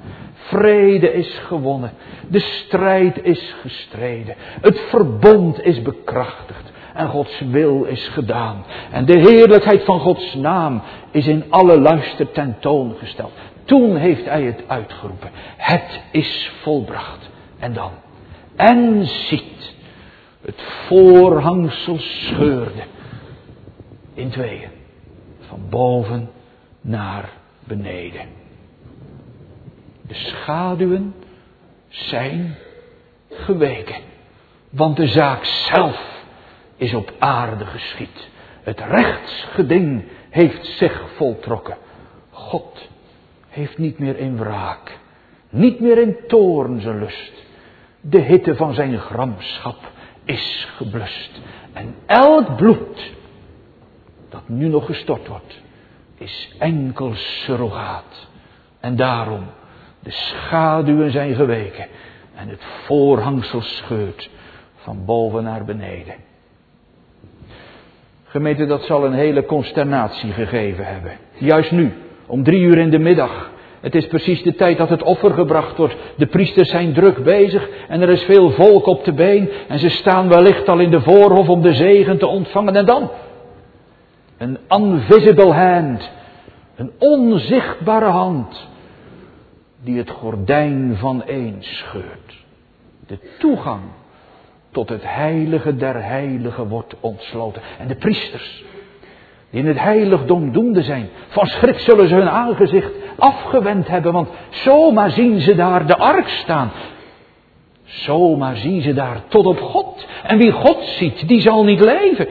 Vrede is gewonnen. De strijd is gestreden. Het verbond is bekrachtigd. En Gods wil is gedaan. En de heerlijkheid van Gods naam is in alle luister tentoongesteld. Toen heeft hij het uitgeroepen. Het is volbracht. En dan. En ziet. Het voorhangsel scheurde. In tweeën. Van boven naar beneden. De schaduwen zijn geweken. Want de zaak zelf is op aarde geschied. Het rechtsgeding heeft zich voltrokken. God heeft niet meer in wraak, niet meer in toorn zijn lust. De hitte van zijn gramschap is geblust. En elk bloed dat nu nog gestort wordt, is enkel surrogaat. En daarom, de schaduwen zijn geweken en het voorhangsel scheurt van boven naar beneden. Gemeente, dat zal een hele consternatie gegeven hebben. Juist nu, om 3 uur in de middag. Het is precies de tijd dat het offer gebracht wordt. De priesters zijn druk bezig en er is veel volk op de been. En ze staan wellicht al in de voorhof om de zegen te ontvangen. En dan, een invisible hand, een onzichtbare hand, die het gordijn vaneen scheurt. De toegang tot het heilige der heiligen wordt ontsloten. En de priesters, die in het heiligdom doende zijn, van schrik zullen ze hun aangezicht afgewend hebben. Want zomaar zien ze daar de ark staan. Zomaar zien ze daar tot op God. En wie God ziet, die zal niet leven.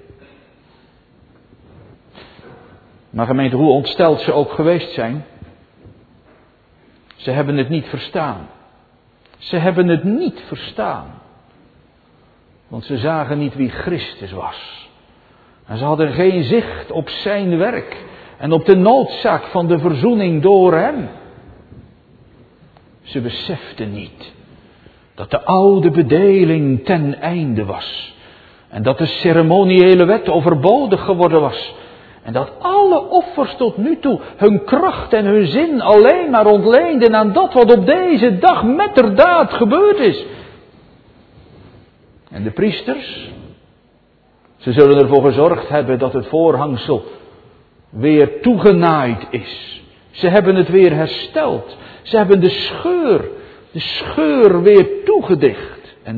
Maar gemeente, hoe ontsteld ze ook geweest zijn, ze hebben het niet verstaan. Ze hebben het niet verstaan. Want ze zagen niet wie Christus was. En ze hadden geen zicht op zijn werk en op de noodzaak van de verzoening door hem. Ze beseften niet dat de oude bedeling ten einde was. En dat de ceremoniële wet overbodig geworden was. En dat alle offers tot nu toe hun kracht en hun zin alleen maar ontleenden aan dat wat op deze dag metterdaad gebeurd is. En de priesters, ze zullen ervoor gezorgd hebben dat het voorhangsel weer toegenaaid is. Ze hebben het weer hersteld. Ze hebben de scheur weer toegedicht. En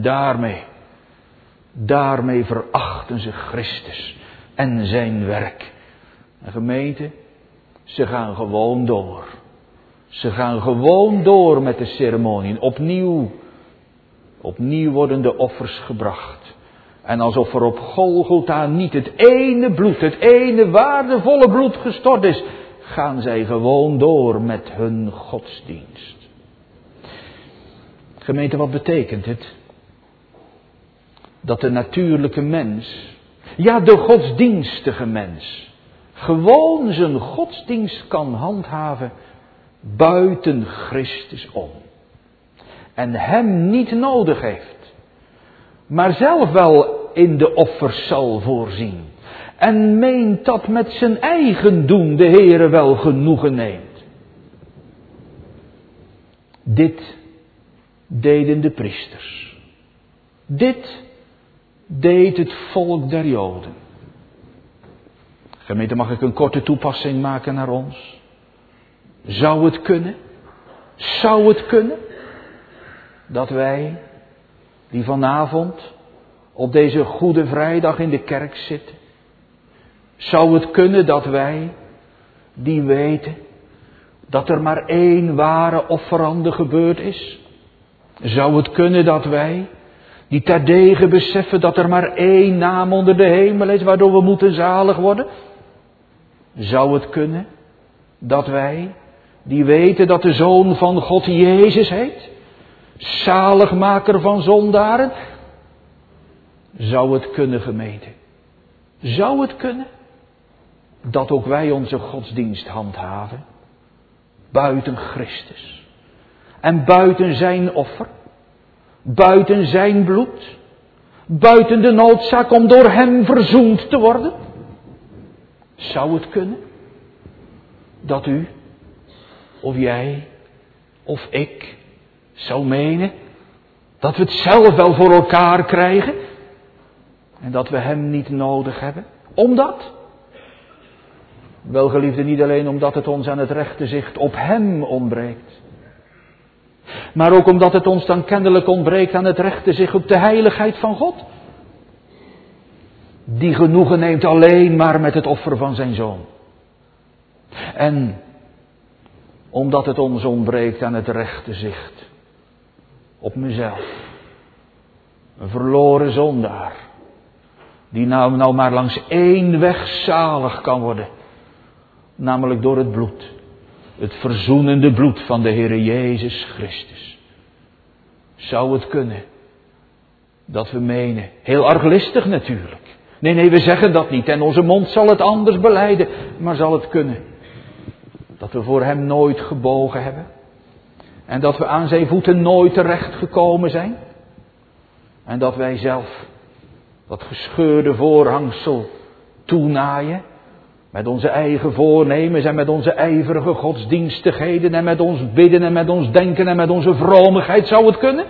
daarmee verachten ze Christus en zijn werk. En gemeente, ze gaan gewoon door. Ze gaan gewoon door met de ceremonie. Opnieuw worden de offers gebracht. En alsof er op Golgotha niet het ene waardevolle bloed gestort is, gaan zij gewoon door met hun godsdienst. Gemeente, wat betekent het? Dat de natuurlijke mens, ja de godsdienstige mens, gewoon zijn godsdienst kan handhaven buiten Christus om. En hem niet nodig heeft, maar zelf wel in de offers zal voorzien. En meent dat met zijn eigen doen de Heere wel genoegen neemt. Dit deden de priesters. Dit deed het volk der Joden. Gemeente, mag ik een korte toepassing maken naar ons? Zou het kunnen? Zou het kunnen? Dat wij, die vanavond op deze Goede Vrijdag in de kerk zitten. Zou het kunnen dat wij, die weten dat er maar één ware offerande gebeurd is. Zou het kunnen dat wij, die terdege beseffen dat er maar één naam onder de hemel is waardoor we moeten zalig worden. Zou het kunnen dat wij, die weten dat de Zoon van God Jezus heet, zaligmaker van zondaren. Zou het kunnen, gemeente? Zou het kunnen dat ook wij onze godsdienst handhaven buiten Christus en buiten zijn offer, buiten zijn bloed, buiten de noodzaak om door hem verzoend te worden? Zou het kunnen dat u of jij of ik zou menen dat we het zelf wel voor elkaar krijgen en dat we hem niet nodig hebben. Omdat? Wel geliefde, niet alleen omdat het ons aan het rechte zicht op hem ontbreekt, maar ook omdat het ons dan kennelijk ontbreekt aan het rechte zicht op de heiligheid van God. Die genoegen neemt alleen maar met het offer van zijn zoon. En omdat het ons ontbreekt aan het rechte zicht op mezelf. Een verloren zondaar. Die nou maar langs één weg zalig kan worden. Namelijk door het bloed. Het verzoenende bloed van de Heere Jezus Christus. Zou het kunnen dat we menen, heel arglistig natuurlijk. Nee, we zeggen dat niet en onze mond zal het anders belijden. Maar zal het kunnen dat we voor hem nooit gebogen hebben? En dat we aan zijn voeten nooit terecht gekomen zijn? En dat wij zelf dat gescheurde voorhangsel toenaaien? Met onze eigen voornemens en met onze ijverige godsdienstigheden en met ons bidden en met ons denken en met onze vromigheid, zou het kunnen?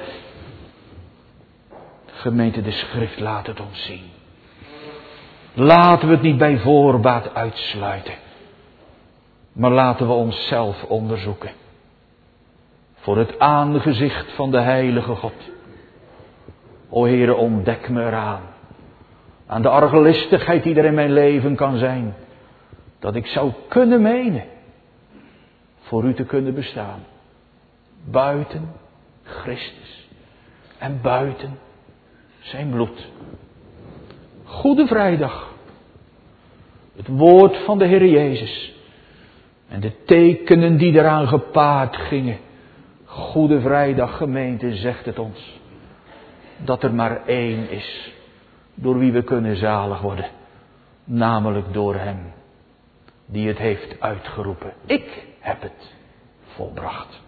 Gemeente, de schrift laat het ons zien. Laten we het niet bij voorbaat uitsluiten. Maar laten we onszelf onderzoeken. Voor het aangezicht van de heilige God. O Heere, ontdek me eraan. Aan de argelistigheid die er in mijn leven kan zijn. Dat ik zou kunnen menen. Voor u te kunnen bestaan. Buiten Christus. En buiten zijn bloed. Goede Vrijdag. Het woord van de Heer Jezus. En de tekenen die eraan gepaard gingen. Goede Vrijdag, gemeente, zegt het ons. Dat er maar één is. Door wie we kunnen zalig worden. Namelijk door hem. Die het heeft uitgeroepen. Ik heb het volbracht.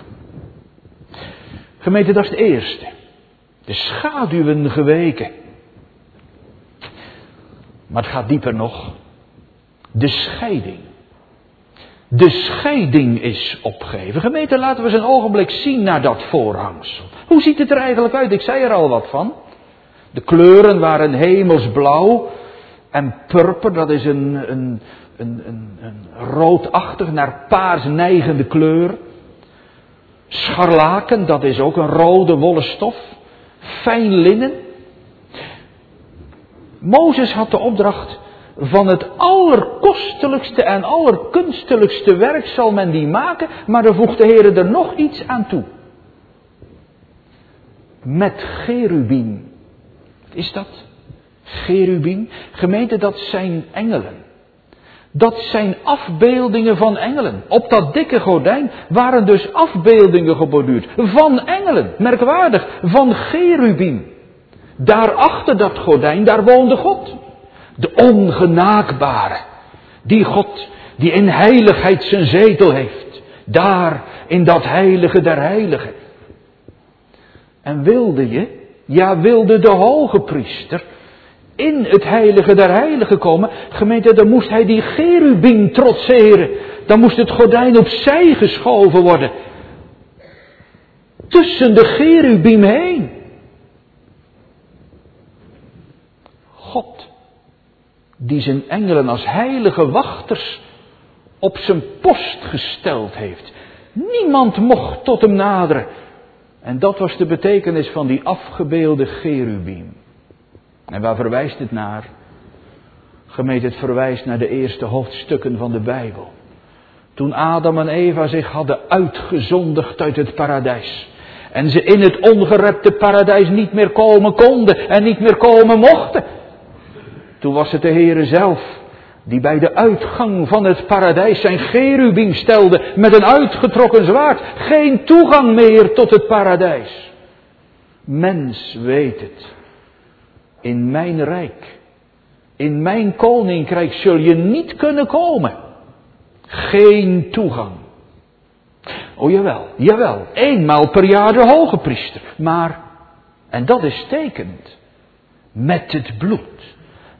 Gemeente, dat is het eerste. De schaduwen geweken. Maar het gaat dieper nog. De scheiding. De scheiding is opgeheven. Gemeente, laten we eens een ogenblik zien naar dat voorhangsel. Hoe ziet het er eigenlijk uit? Ik zei er al wat van. De kleuren waren hemelsblauw en purper. Dat is een roodachtig naar paars neigende kleur. Scharlaken, dat is ook een rode wollen stof. Fijn linnen. Mozes had de opdracht: van het allerkostelijkste en allerkunstelijkste werk zal men die maken, maar er voegt de Heer er nog iets aan toe. Met cherubim. Wat is dat? Cherubim? Gemeente, dat zijn engelen. Dat zijn afbeeldingen van engelen. Op dat dikke gordijn waren dus afbeeldingen geborduurd. Van engelen. Merkwaardig. Van cherubim. Daarachter dat gordijn, daar woonde God. De ongenaakbare. Die God die in heiligheid zijn zetel heeft. Daar in dat heilige der heiligen. En wilde de hoge priester in het heilige der heiligen komen. Gemeente, dan moest hij die cherubim trotseren. Dan moest het gordijn opzij geschoven worden. Tussen de cherubim heen. God, die zijn engelen als heilige wachters op zijn post gesteld heeft. Niemand mocht tot hem naderen. En dat was de betekenis van die afgebeelde cherubim. En waar verwijst het naar? Gemeente, het verwijst naar de eerste hoofdstukken van de Bijbel. Toen Adam en Eva zich hadden uitgezondigd uit het paradijs. En ze in het ongerepte paradijs niet meer komen konden en niet meer komen mochten. Toen was het de Heere zelf die bij de uitgang van het paradijs zijn cherubim stelde met een uitgetrokken zwaard. Geen toegang meer tot het paradijs. Mens, weet het. In mijn rijk, in mijn koninkrijk zul je niet kunnen komen. Geen toegang. Oh jawel, eenmaal per jaar de hoge priester. Maar, en dat is stekend, met het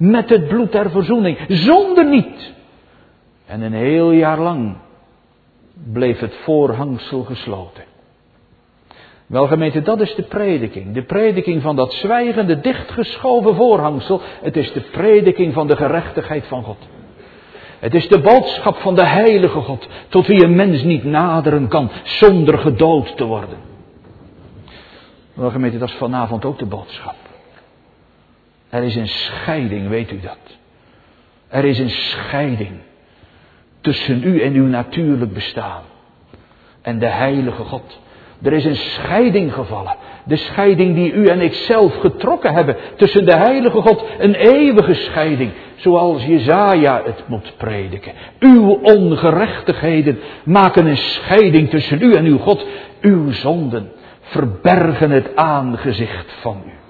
bloed der verzoening, zonder niet. En een heel jaar lang bleef het voorhangsel gesloten. Wel gemeente, dat is de prediking. De prediking van dat zwijgende, dichtgeschoven voorhangsel. Het is de prediking van de gerechtigheid van God. Het is de boodschap van de heilige God, tot wie een mens niet naderen kan, zonder gedood te worden. Wel gemeente, dat is vanavond ook de boodschap. Er is een scheiding, weet u dat? Er is een scheiding tussen u en uw natuurlijk bestaan en de heilige God. Er is een scheiding gevallen. De scheiding die u en ik zelf getrokken hebben tussen de heilige God. Een eeuwige scheiding. Zoals Jesaja het moet prediken. Uw ongerechtigheden maken een scheiding tussen u en uw God. Uw zonden verbergen het aangezicht van u.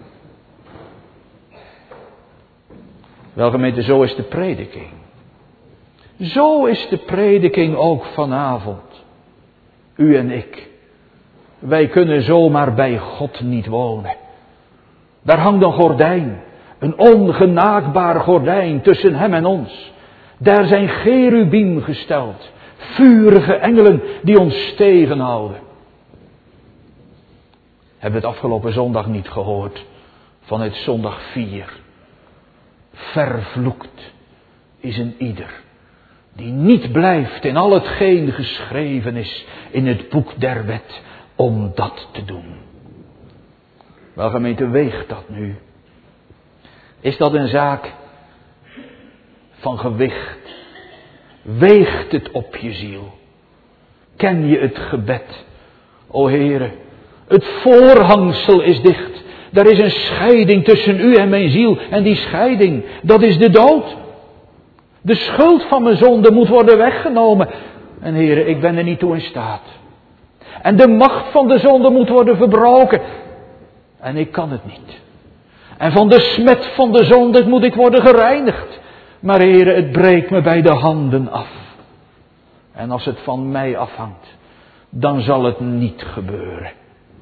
Wel gemeente, zo is de prediking. Zo is de prediking ook vanavond. U en ik. Wij kunnen zomaar bij God niet wonen. Daar hangt een gordijn. Een ongenaakbaar gordijn tussen hem en ons. Daar zijn cherubim gesteld. Vurige engelen die ons tegenhouden. Hebben we het afgelopen zondag niet gehoord. Vanuit zondag 4. Vervloekt is een ieder die niet blijft in al hetgeen geschreven is in het boek der wet om dat te doen. Wel gemeente, weegt dat nu? Is dat een zaak van gewicht? Weegt het op je ziel? Ken je het gebed? O Heere, het voorhangsel is dicht. Er is een scheiding tussen u en mijn ziel. En die scheiding, dat is de dood. De schuld van mijn zonde moet worden weggenomen. En Heere, ik ben er niet toe in staat. En de macht van de zonde moet worden verbroken. En ik kan het niet. En van de smet van de zonde moet ik worden gereinigd. Maar Heere, het breekt me bij de handen af. En als het van mij afhangt, dan zal het niet gebeuren.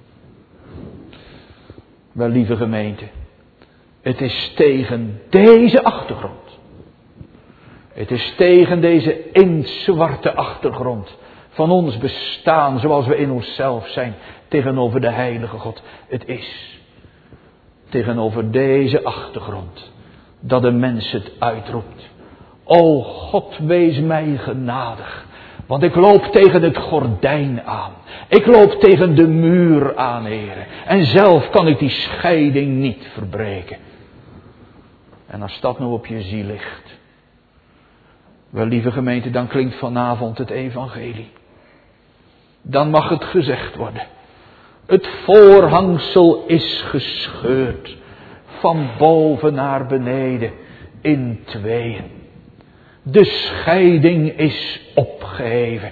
Wel, lieve gemeente, het is tegen deze achtergrond. Het is tegen deze inzwarte achtergrond van ons bestaan zoals we in onszelf zijn tegenover de heilige God. Het is tegenover deze achtergrond dat de mens het uitroept. O God, wees mij genadig. Want ik loop tegen het gordijn aan. Ik loop tegen de muur aan, Heere. En zelf kan ik die scheiding niet verbreken. En als dat nou op je ziel ligt. Wel, lieve gemeente, dan klinkt vanavond het evangelie. Dan mag het gezegd worden. Het voorhangsel is gescheurd. Van boven naar beneden in tweeën. De scheiding is opgeheven.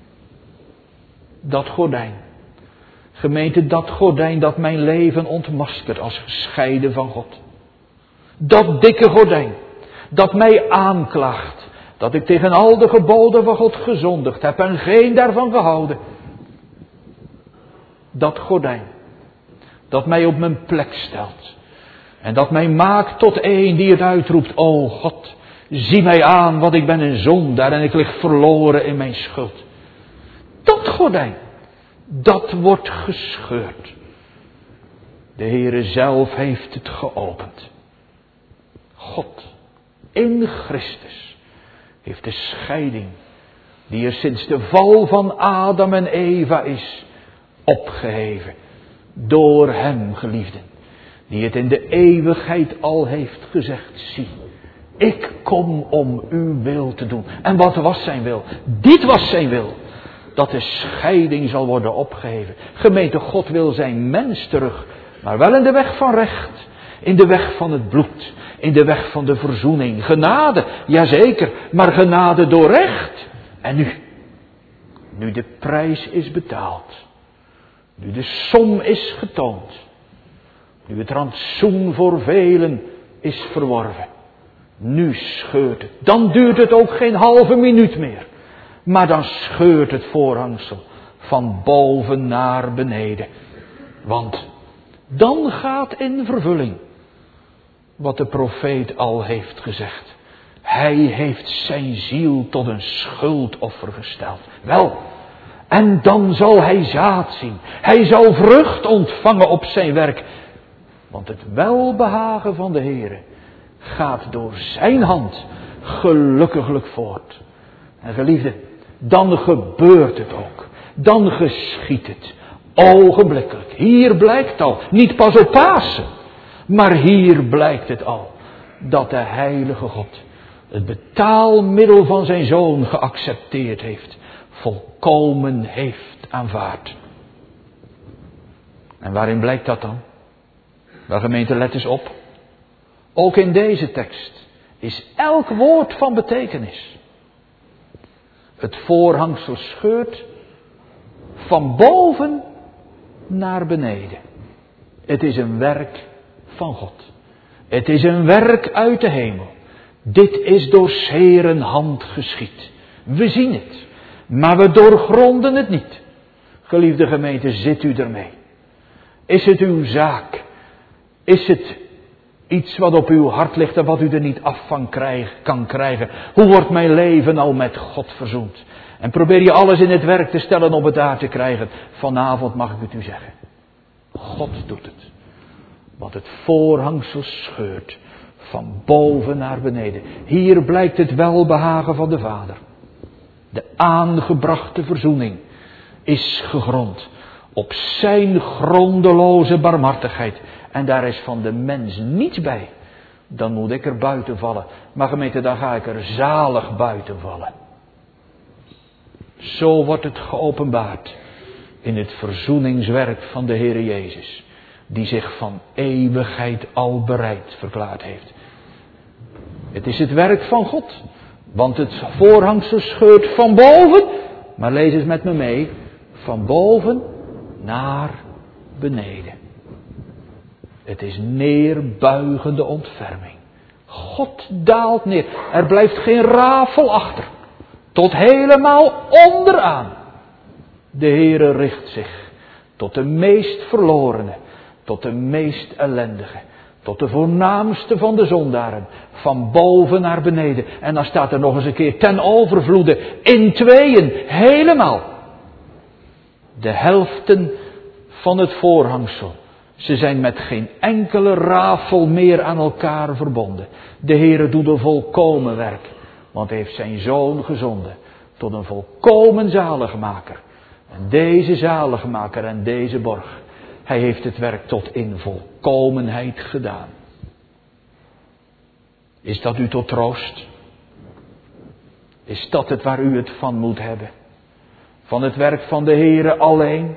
Dat gordijn. Gemeente, dat gordijn dat mijn leven ontmaskert als gescheiden van God. Dat dikke gordijn. Dat mij aanklaagt. Dat ik tegen al de geboden van God gezondigd heb en geen daarvan gehouden. Dat gordijn. Dat mij op mijn plek stelt. En dat mij maakt tot één die het uitroept. O God, zie mij aan, want ik ben een zondaar en ik lig verloren in mijn schuld. Dat gordijn, dat wordt gescheurd. De Heere zelf heeft het geopend. God, in Christus, heeft de scheiding, die er sinds de val van Adam en Eva is, opgeheven. Door hem, geliefden, die het in de eeuwigheid al heeft gezegd. Zie, ik kom om uw wil te doen. En wat was zijn wil? Dit was zijn wil. Dat de scheiding zal worden opgeheven. Gemeente, God wil zijn mens terug. Maar wel in de weg van recht. In de weg van het bloed. In de weg van de verzoening. Genade, jazeker. Maar genade door recht. En nu de prijs is betaald. Nu de som is getoond. Nu het rantsoen voor velen is verworven. Nu scheurt het. Dan duurt het ook geen halve minuut meer. Maar dan scheurt het voorhangsel van boven naar beneden. Want dan gaat in vervulling wat de profeet al heeft gezegd. Hij heeft zijn ziel tot een schuldoffer gesteld. Wel, En dan zal hij zaad zien. Hij zal vrucht ontvangen op zijn werk. Want het welbehagen van de Heere gaat door zijn hand gelukkiglijk voort. En geliefde, dan gebeurt het ook. Dan geschiet het. Ogenblikkelijk. Hier blijkt al, niet pas op Pasen, maar hier blijkt het al, dat de heilige God het betaalmiddel van zijn Zoon geaccepteerd heeft. Volkomen heeft aanvaard. En waarin blijkt dat dan? Wel gemeente, let eens op. Ook in deze tekst is elk woord van betekenis. Het voorhangsel scheurt van boven naar beneden. Het is een werk van God. Het is een werk uit de hemel. Dit is door 's Heeren hand geschied. We zien het, maar we doorgronden het niet. Geliefde gemeente, zit u ermee? Is het uw zaak? Is het iets wat op uw hart ligt en wat u er niet af van kan krijgen? Hoe wordt mijn leven al met God verzoend? En probeer je alles in het werk te stellen om het daar te krijgen. Vanavond mag ik het u zeggen. God doet het. Want het voorhangsel scheurt van boven naar beneden. Hier blijkt het welbehagen van de Vader. De aangebrachte verzoening is gegrond op zijn grondeloze barmhartigheid. En daar is van de mens niets bij. Dan moet ik er buiten vallen. Maar gemeente, dan ga ik er zalig buiten vallen. Zo wordt het geopenbaard in het verzoeningswerk van de Heere Jezus. Die zich van eeuwigheid al bereid verklaard heeft. Het is het werk van God. Want het voorhangsel scheurt van boven. Maar lees eens met me mee. Van boven naar beneden. Het is neerbuigende ontferming. God daalt neer. Er blijft geen rafel achter. Tot helemaal onderaan. De Heere richt zich tot de meest verlorene. Tot de meest ellendige. Tot de voornaamste van de zondaren. Van boven naar beneden. En dan staat er nog eens een keer ten overvloede. In tweeën. Helemaal. De helften van het voorhangsel. Ze zijn met geen enkele rafel meer aan elkaar verbonden. De Heere doet een volkomen werk. Want hij heeft zijn Zoon gezonden. Tot een volkomen zaligmaker. En deze zaligmaker en deze borg. Hij heeft het werk tot in volkomenheid gedaan. Is dat u tot troost? Is dat het waar u het van moet hebben? Van het werk van de Heere alleen?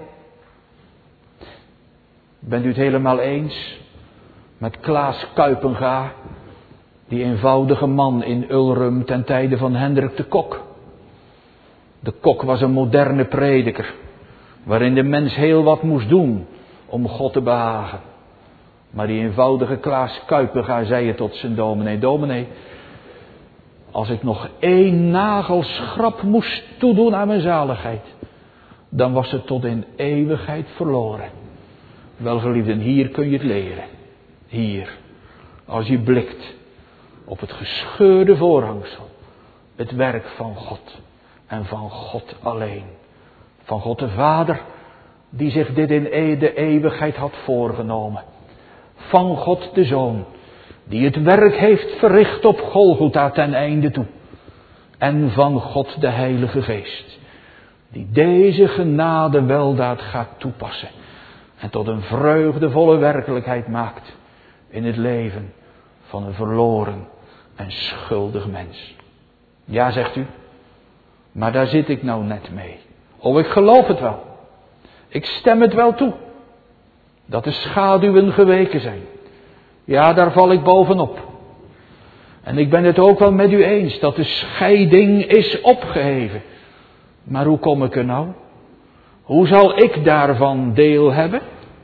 Bent u het helemaal eens met Klaas Kuipenga, die eenvoudige man in Ulrum ten tijde van Hendrik de Kok? De Kok was een moderne prediker, waarin de mens heel wat moest doen om God te behagen. Maar die eenvoudige Klaas Kuipenga zei het tot zijn dominee: dominee, als ik nog 1 nagelschrap moest toedoen aan mijn zaligheid, dan was het tot in eeuwigheid verloren. Welgeliefden, hier kun je het leren. Hier, als je blikt op het gescheurde voorhangsel, het werk van God en van God alleen. Van God de Vader, die zich dit in de eeuwigheid had voorgenomen. Van God de Zoon, die het werk heeft verricht op Golgotha ten einde toe. En van God de Heilige Geest, die deze genade weldaad gaat toepassen. En tot een vreugdevolle werkelijkheid maakt in het leven van een verloren en schuldig mens. Ja, zegt u, maar daar zit ik nou net mee. Oh, ik geloof het wel. Ik stem het wel toe. Dat de schaduwen geweken zijn. Ja, daar val ik bovenop. En ik ben het ook wel met u eens dat de scheiding is opgeheven. Maar hoe kom ik er nou? Hoe zal ik daarvan deel hebben?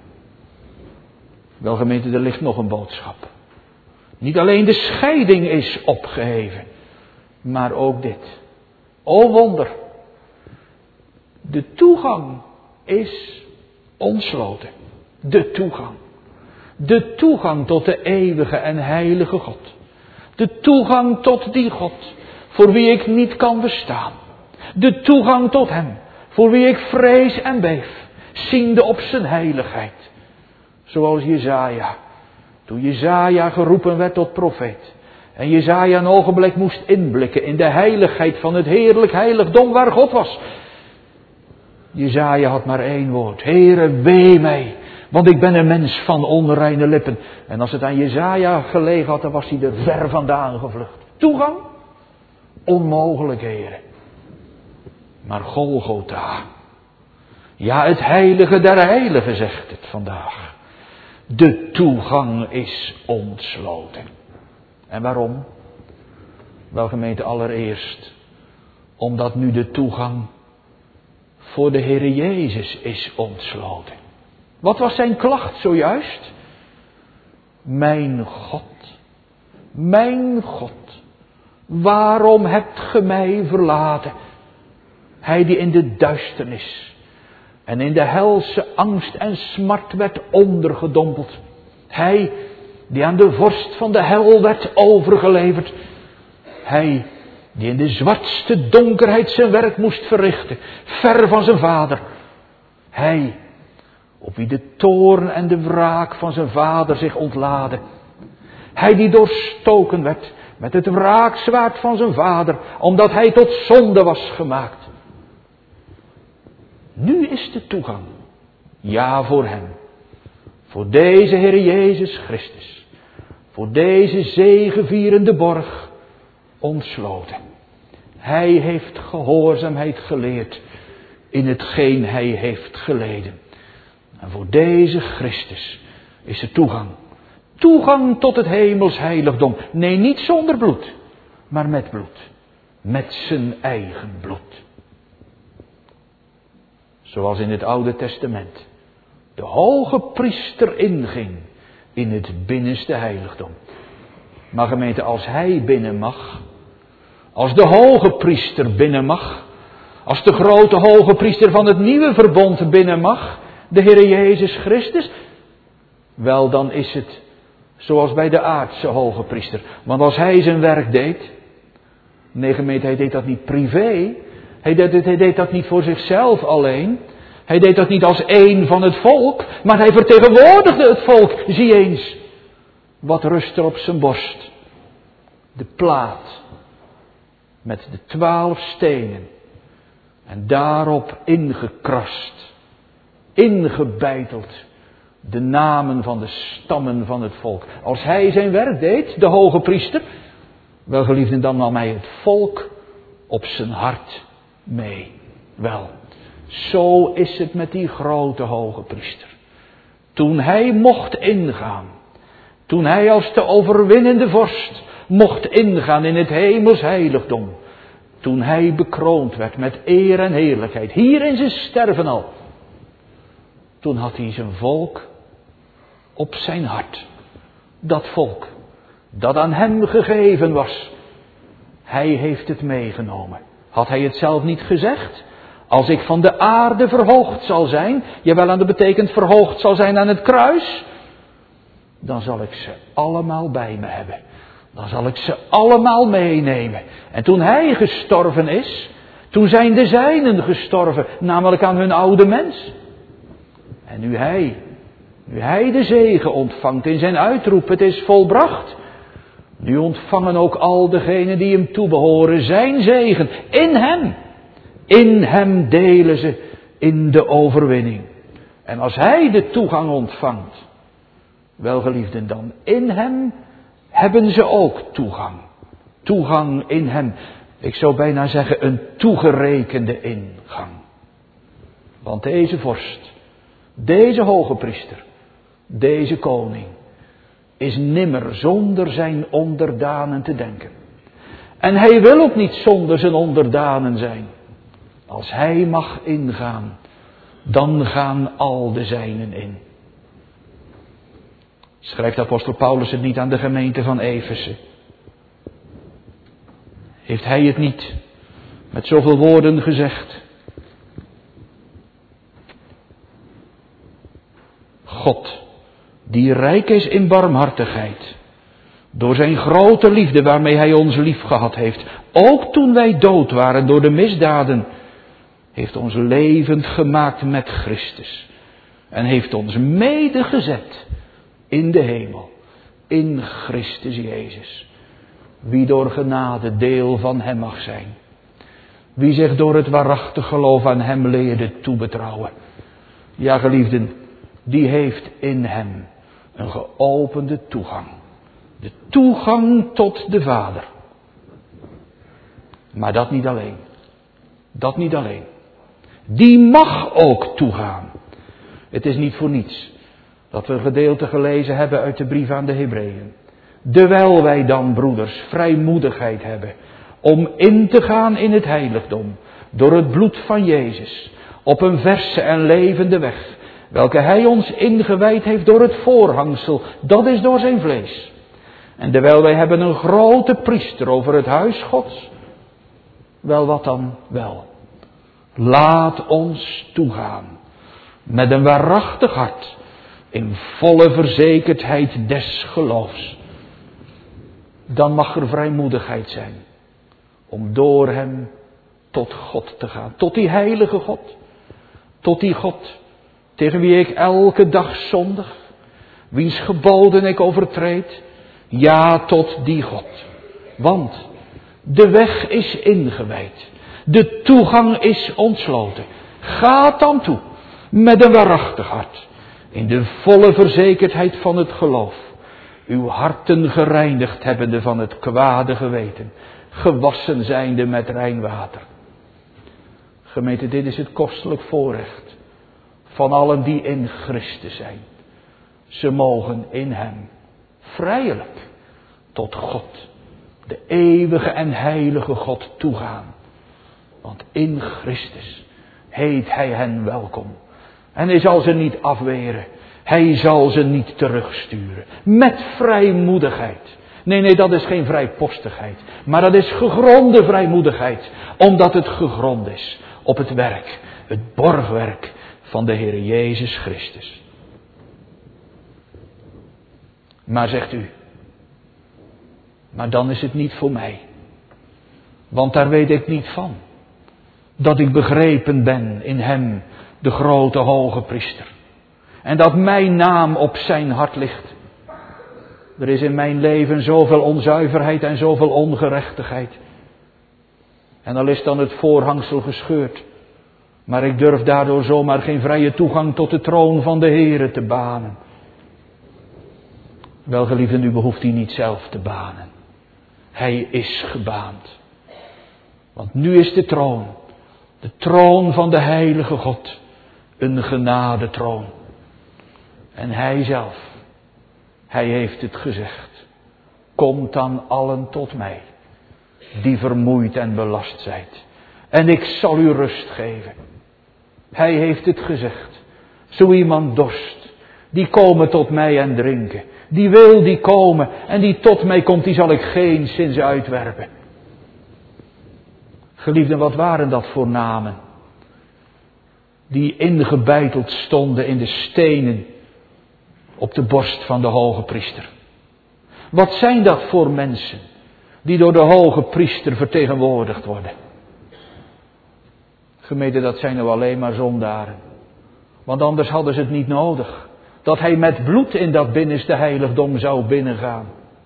Wel gemeente, er ligt nog een boodschap. Niet alleen de scheiding is opgeheven, maar ook dit. O wonder. De toegang is ontsloten. De toegang. De toegang tot de eeuwige en heilige God. De toegang tot die God voor wie ik niet kan bestaan. De toegang tot hem Voor wie ik vrees en beef, ziende op zijn heiligheid. Zoals Jezaja. Toen Jezaja geroepen werd tot profeet. En Jezaja een ogenblik moest inblikken in de heiligheid van het heerlijk heiligdom waar God was. Jezaja had maar één woord. Heere, wee mij, want ik ben een mens van onreine lippen. En als het aan Jezaja gelegen had, dan was hij er ver vandaan gevlucht. Toegang? Onmogelijk, Heere. Maar Golgotha. Ja, het heilige der heiligen zegt het vandaag. De toegang is ontsloten. En waarom? Wel, gemeente, allereerst omdat nu de toegang voor de Heere Jezus is ontsloten. Wat was zijn klacht zojuist? Mijn God, waarom hebt ge mij verlaten? Hij die in de duisternis en in de helse angst en smart werd ondergedompeld. Hij die aan de vorst van de hel werd overgeleverd. Hij die in de zwartste donkerheid zijn werk moest verrichten, ver van zijn vader. Hij op wie de toorn en de wraak van zijn vader zich ontladen. Hij die doorstoken werd met het wraakzwaard van zijn vader, omdat hij tot zonde was gemaakt. Nu is de toegang, ja, voor hem, voor deze Heer Jezus Christus, voor deze zegevierende borg ontsloten. Hij heeft gehoorzaamheid geleerd in hetgeen hij heeft geleden. En voor deze Christus is er toegang. Toegang tot het hemels heiligdom. Nee, niet zonder bloed, maar met bloed. Met zijn eigen bloed. Zoals in het Oude Testament de hoge priester inging in het binnenste heiligdom. Maar gemeente, als hij binnen mag, als de hoge priester binnen mag, als de grote hoge priester van het nieuwe verbond binnen mag, de Heer Jezus Christus, wel, dan is het zoals bij de aardse hoge priester. Want als hij zijn werk deed, nee gemeente, hij deed dat niet privé, hij deed dat niet voor zichzelf alleen, hij deed dat niet als één van het volk, maar hij vertegenwoordigde het volk. Zie eens, wat rust er op zijn borst. De plaat met de 12 stenen en daarop ingekrast, ingebeiteld, de namen van de stammen van het volk. Als hij zijn werk deed, de hoge priester, wel geliefden, dan nam hij het volk op zijn hart mee. Wel, zo is het met die grote hoge priester. Toen hij mocht ingaan, toen hij als de overwinnende vorst mocht ingaan in het hemels heiligdom, toen hij bekroond werd met eer en heerlijkheid, hier in zijn sterven al, toen had hij zijn volk op zijn hart. Dat volk, dat aan hem gegeven was, hij heeft het meegenomen. Had hij het zelf niet gezegd? Als ik van de aarde verhoogd zal zijn, jawel, en dat betekent verhoogd zal zijn aan het kruis, dan zal ik ze allemaal bij me hebben. Dan zal ik ze allemaal meenemen. En toen hij gestorven is, toen zijn de zijnen gestorven, namelijk aan hun oude mens. En nu hij de zegen ontvangt in zijn uitroep, het is volbracht. Nu ontvangen ook al degenen die hem toebehoren zijn zegen in hem. In hem delen ze in de overwinning. En als hij de toegang ontvangt, welgeliefden, dan in hem hebben ze ook toegang. Toegang in hem. Ik zou bijna zeggen een toegerekende ingang. Want deze vorst, deze hoge priester, deze koning, is nimmer zonder zijn onderdanen te denken. En hij wil ook niet zonder zijn onderdanen zijn. Als hij mag ingaan, dan gaan al de zijnen in. Schrijft apostel Paulus het niet aan de gemeente van Efeze? Heeft hij het niet met zoveel woorden gezegd? God, die rijk is in barmhartigheid, door zijn grote liefde waarmee hij ons lief gehad heeft, ook toen wij dood waren door de misdaden, heeft ons levend gemaakt met Christus. En heeft ons medegezet in de hemel. In Christus Jezus. Wie door genade deel van hem mag zijn. Wie zich door het waarachtig geloof aan hem leerde toebetrouwen. Ja, geliefden, die heeft in hem een geopende toegang. De toegang tot de Vader. Maar dat niet alleen. Dat niet alleen. Die mag ook toegaan. Het is niet voor niets dat we een gedeelte gelezen hebben uit de brief aan de Hebreeën. Dewijl wij dan, broeders, vrijmoedigheid hebben om in te gaan in het heiligdom door het bloed van Jezus op een verse en levende weg, welke hij ons ingewijd heeft door het voorhangsel, dat is door zijn vlees. En dewijl wij hebben een grote priester over het huis Gods, wel wat dan wel. Laat ons toegaan met een waarachtig hart in volle verzekerdheid des geloofs. Dan mag er vrijmoedigheid zijn om door hem tot God te gaan. Tot die heilige God. Tot die God tegen wie ik elke dag zondig. Wiens geboden ik overtreed. Ja, tot die God. Want de weg is ingewijd. De toegang is ontsloten. Ga dan toe met een waarachtig hart. In de volle verzekerdheid van het geloof. Uw harten gereinigd hebbende van het kwade geweten. Gewassen zijnde met rein water. Gemeente, dit is het kostelijk voorrecht van allen die in Christus zijn. Ze mogen in hem vrijelijk tot God, de eeuwige en heilige God, toegaan. Want in Christus heet hij hen welkom. En hij zal ze niet afweren. Hij zal ze niet terugsturen. Met vrijmoedigheid. Nee, dat is geen vrijpostigheid. Maar dat is gegronde vrijmoedigheid. Omdat het gegrond is op het werk. Het borgwerk van de Heer Jezus Christus. Maar zegt u. Maar dan is het niet voor mij. Want daar weet ik niet van. Dat ik begrepen ben in hem, de grote hoge priester. En dat mijn naam op zijn hart ligt. Er is in mijn leven zoveel onzuiverheid en zoveel ongerechtigheid. En al is dan het voorhangsel gescheurd. Maar ik durf daardoor zomaar geen vrije toegang tot de troon van de Heere te banen. Welgeliefden, u behoeft die niet zelf te banen. Hij is gebaand. Want nu is de troon van de heilige God, een genadetroon. En hij zelf, hij heeft het gezegd. Komt dan allen tot mij, die vermoeid en belast zijt. En ik zal u rust geven. Hij heeft het gezegd. Zo iemand dorst, die komen tot mij en drinken. Die wil, die komen. En die tot mij komt, die zal ik geenszins uitwerpen. Geliefden, wat waren dat voor namen? Die ingebeiteld stonden in de stenen op de borst van de hoge priester. Wat zijn dat voor mensen die door de hoge priester vertegenwoordigd worden? Gemeente, dat zijn nou alleen maar zondaren. Want anders hadden ze het niet nodig. Dat hij met bloed in dat binnenste heiligdom zou binnengaan.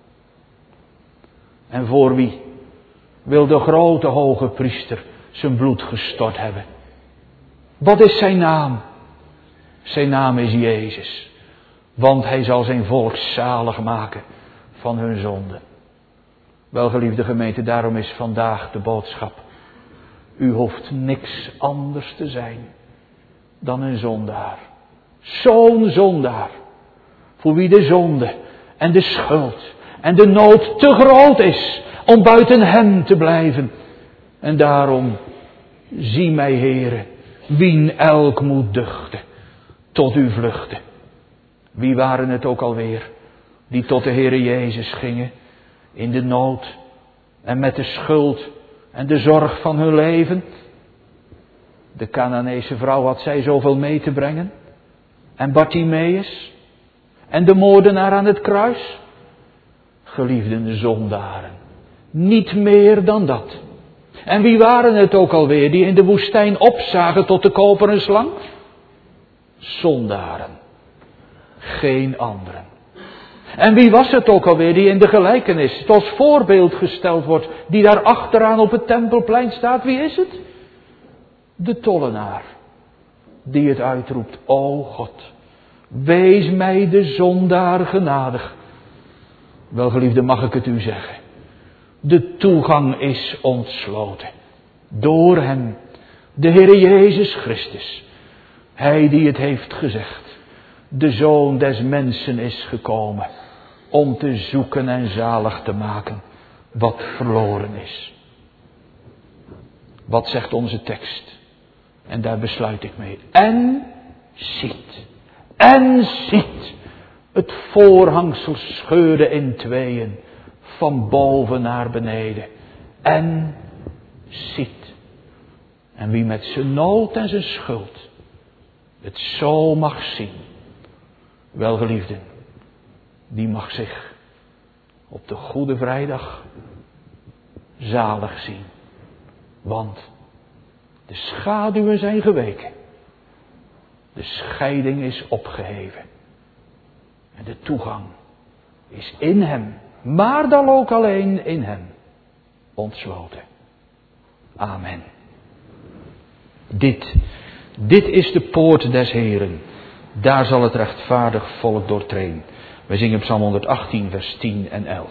En voor wie wil de grote hoge priester zijn bloed gestort hebben? Wat is zijn naam? Zijn naam is Jezus. Want hij zal zijn volk zalig maken van hun zonden. Welgeliefde gemeente, daarom is vandaag de boodschap. U hoeft niks anders te zijn dan een zondaar. Zo'n zondaar. Voor wie de zonde en de schuld en de nood te groot is om buiten hem te blijven. En daarom, zie mij, Heere, wien elk moet duchten, tot u vluchten. Wie waren het ook alweer, die tot de Heere Jezus gingen, in de nood en met de schuld en de zorg van hun leven? De Canaanese vrouw, had zij zoveel mee te brengen? En Bartimeus? En de moordenaar aan het kruis? Geliefden zondaren, niet meer dan dat. En wie waren het ook alweer die in de woestijn opzagen tot de koperen slang? Zondaren. Geen anderen. En wie was het ook alweer die in de gelijkenis tot voorbeeld gesteld wordt, die daar achteraan op het tempelplein staat? Wie is het? De tollenaar. Die het uitroept, o God, wees mij de zondaar genadig. Welgeliefde, mag ik het u zeggen. De toegang is ontsloten. Door hem, de Heere Jezus Christus. Hij die het heeft gezegd. De Zoon des mensen is gekomen om te zoeken en zalig te maken wat verloren is. Wat zegt onze tekst? En daar besluit ik mee. En ziet. Het voorhangsel scheurde in tweeën. Van boven naar beneden. En ziet. En wie met zijn nood en zijn schuld het zo mag zien. Welgeliefden. Die mag zich op de Goede Vrijdag zalig zien. Want de schaduwen zijn geweken. De scheiding is opgeheven. En de toegang is in hem, maar dan ook alleen in hem, ontsloten. Amen. Dit is de poort des Heeren. Daar zal het rechtvaardig volk doortreden. Wij zingen Psalm 118, vers 10 en 11.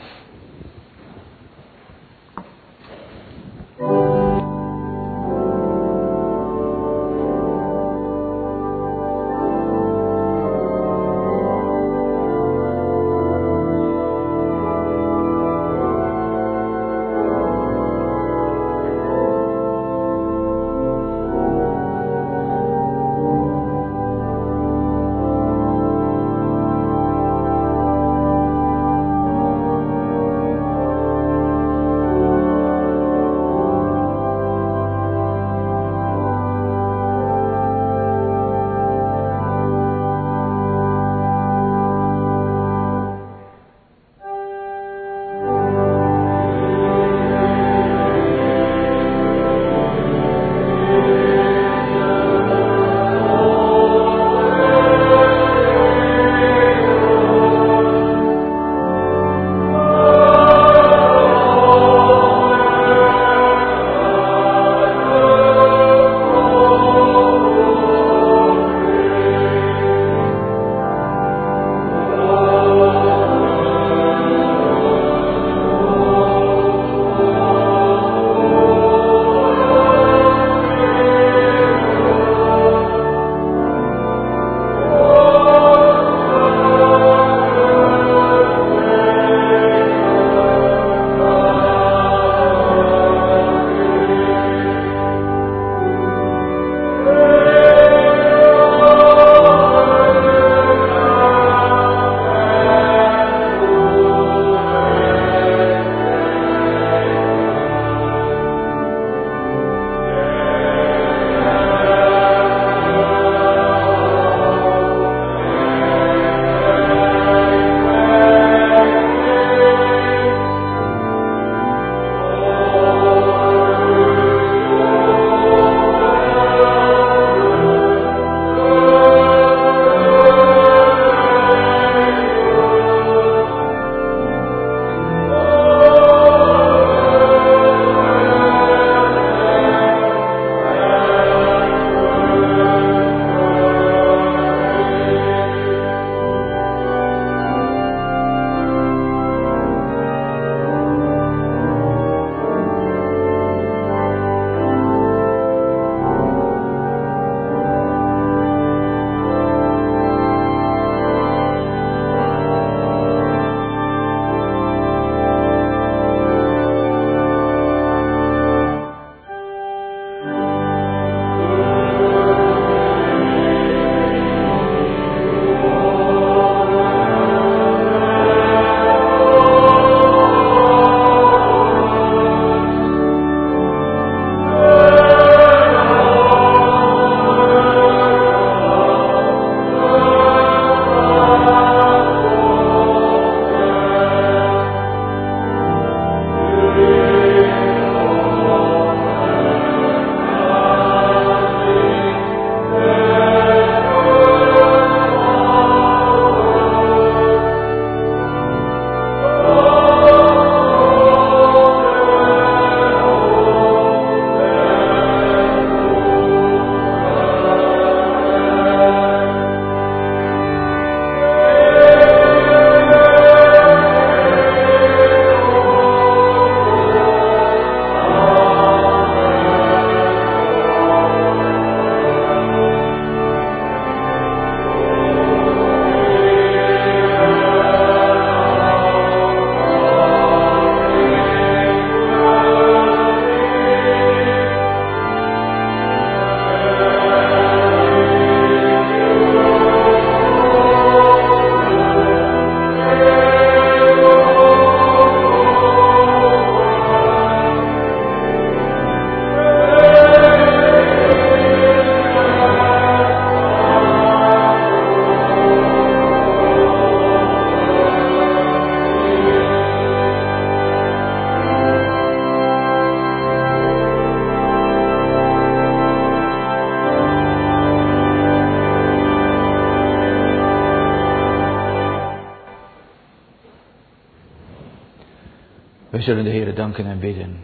We zullen de Heere danken en bidden.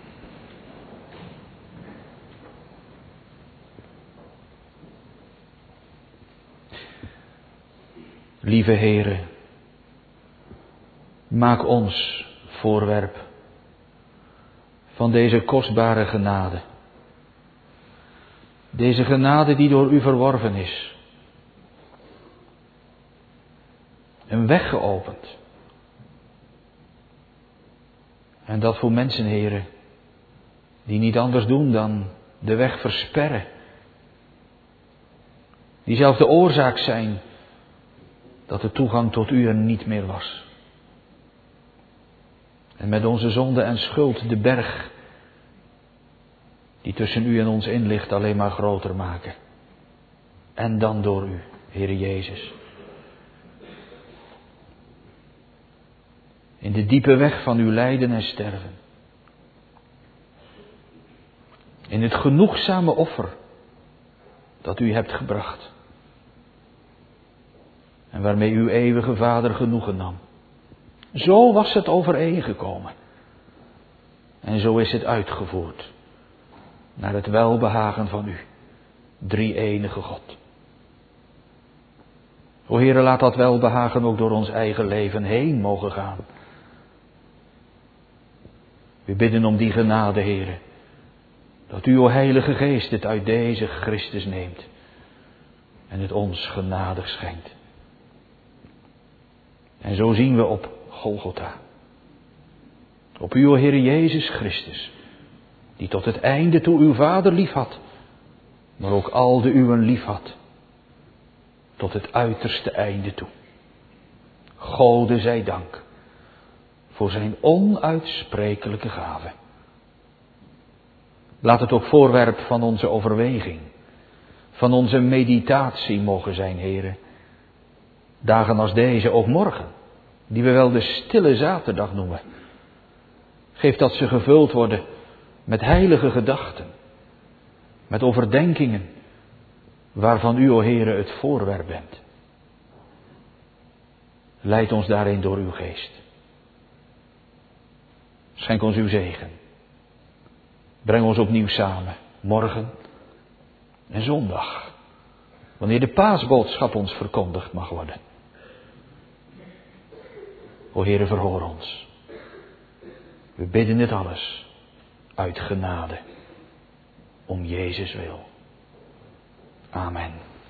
Lieve Heere, maak ons voorwerp van deze kostbare genade. Deze genade die door u verworven is. Een weg geopend. En dat voor mensen, Heere, die niet anders doen dan de weg versperren. Die zelf de oorzaak zijn dat de toegang tot u er niet meer was. En met onze zonde en schuld de berg die tussen u en ons in ligt alleen maar groter maken. En dan door u, Heere Jezus. In de diepe weg van uw lijden en sterven. In het genoegzame offer dat u hebt gebracht. En waarmee uw eeuwige Vader genoegen nam. Zo was het overeengekomen. En zo is het uitgevoerd. Naar het welbehagen van u, drie-enige God. O Heere, laat dat welbehagen ook door ons eigen leven heen mogen gaan. We bidden om die genade, Heere. Dat u, o Heilige Geest, het uit deze Christus neemt. En het ons genadig schenkt. En zo zien we op Golgotha. Op u, o Heere Jezus Christus. Die tot het einde toe uw Vader lief had. Maar ook al de uwen lief had. Tot het uiterste einde toe. Gode zij dank. Voor zijn onuitsprekelijke gave. Laat het ook voorwerp van onze overweging. Van onze meditatie mogen zijn, Heere. Dagen als deze, ook morgen. Die we wel de stille zaterdag noemen. Geef dat ze gevuld worden met heilige gedachten. Met overdenkingen. Waarvan u, o Heere, het voorwerp bent. Leid ons daarin door uw geest. Schenk ons uw zegen. Breng ons opnieuw samen, morgen en zondag. Wanneer de paasboodschap ons verkondigd mag worden. O Heere, verhoor ons. We bidden het alles uit genade. Om Jezus wil. Amen.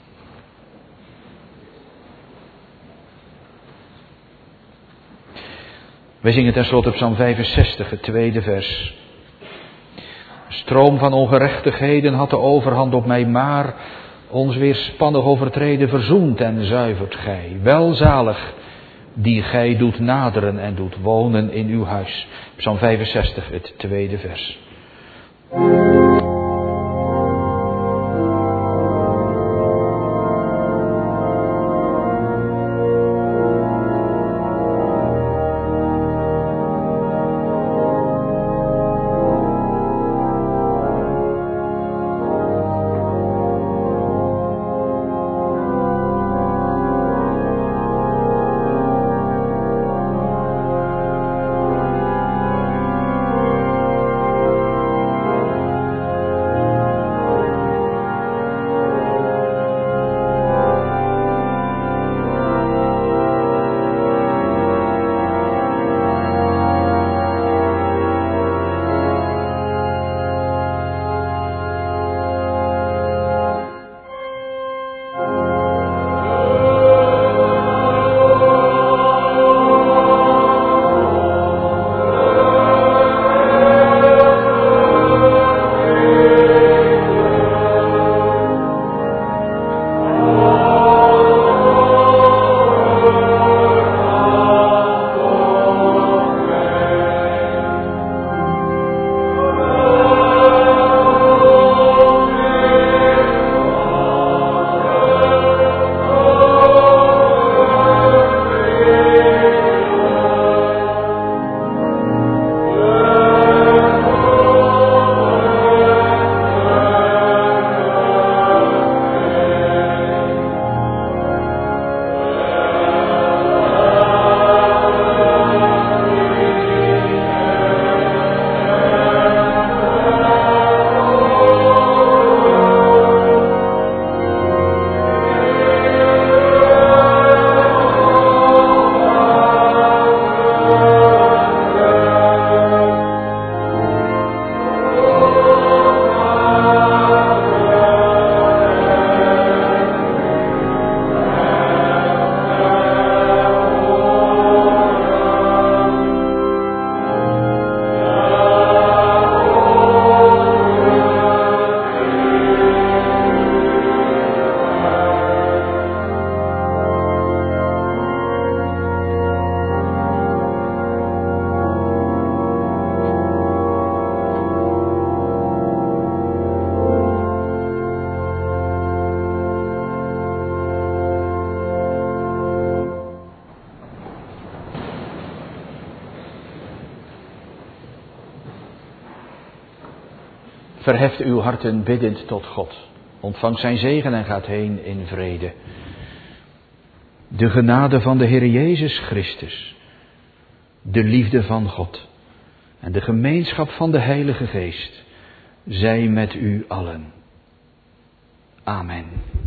Wij zingen tenslotte Psalm 65, het tweede vers. Stroom van ongerechtigheden had de overhand op mij, maar ons weerspannig overtreden verzoent en zuivert gij. Welzalig die gij doet naderen en doet wonen in uw huis. Psalm 65, het tweede vers. verheft uw harten biddend tot God. Ontvang zijn zegen en gaat heen in vrede. De genade van de Heer Jezus Christus, de liefde van God en de gemeenschap van de Heilige Geest zij met u allen. Amen.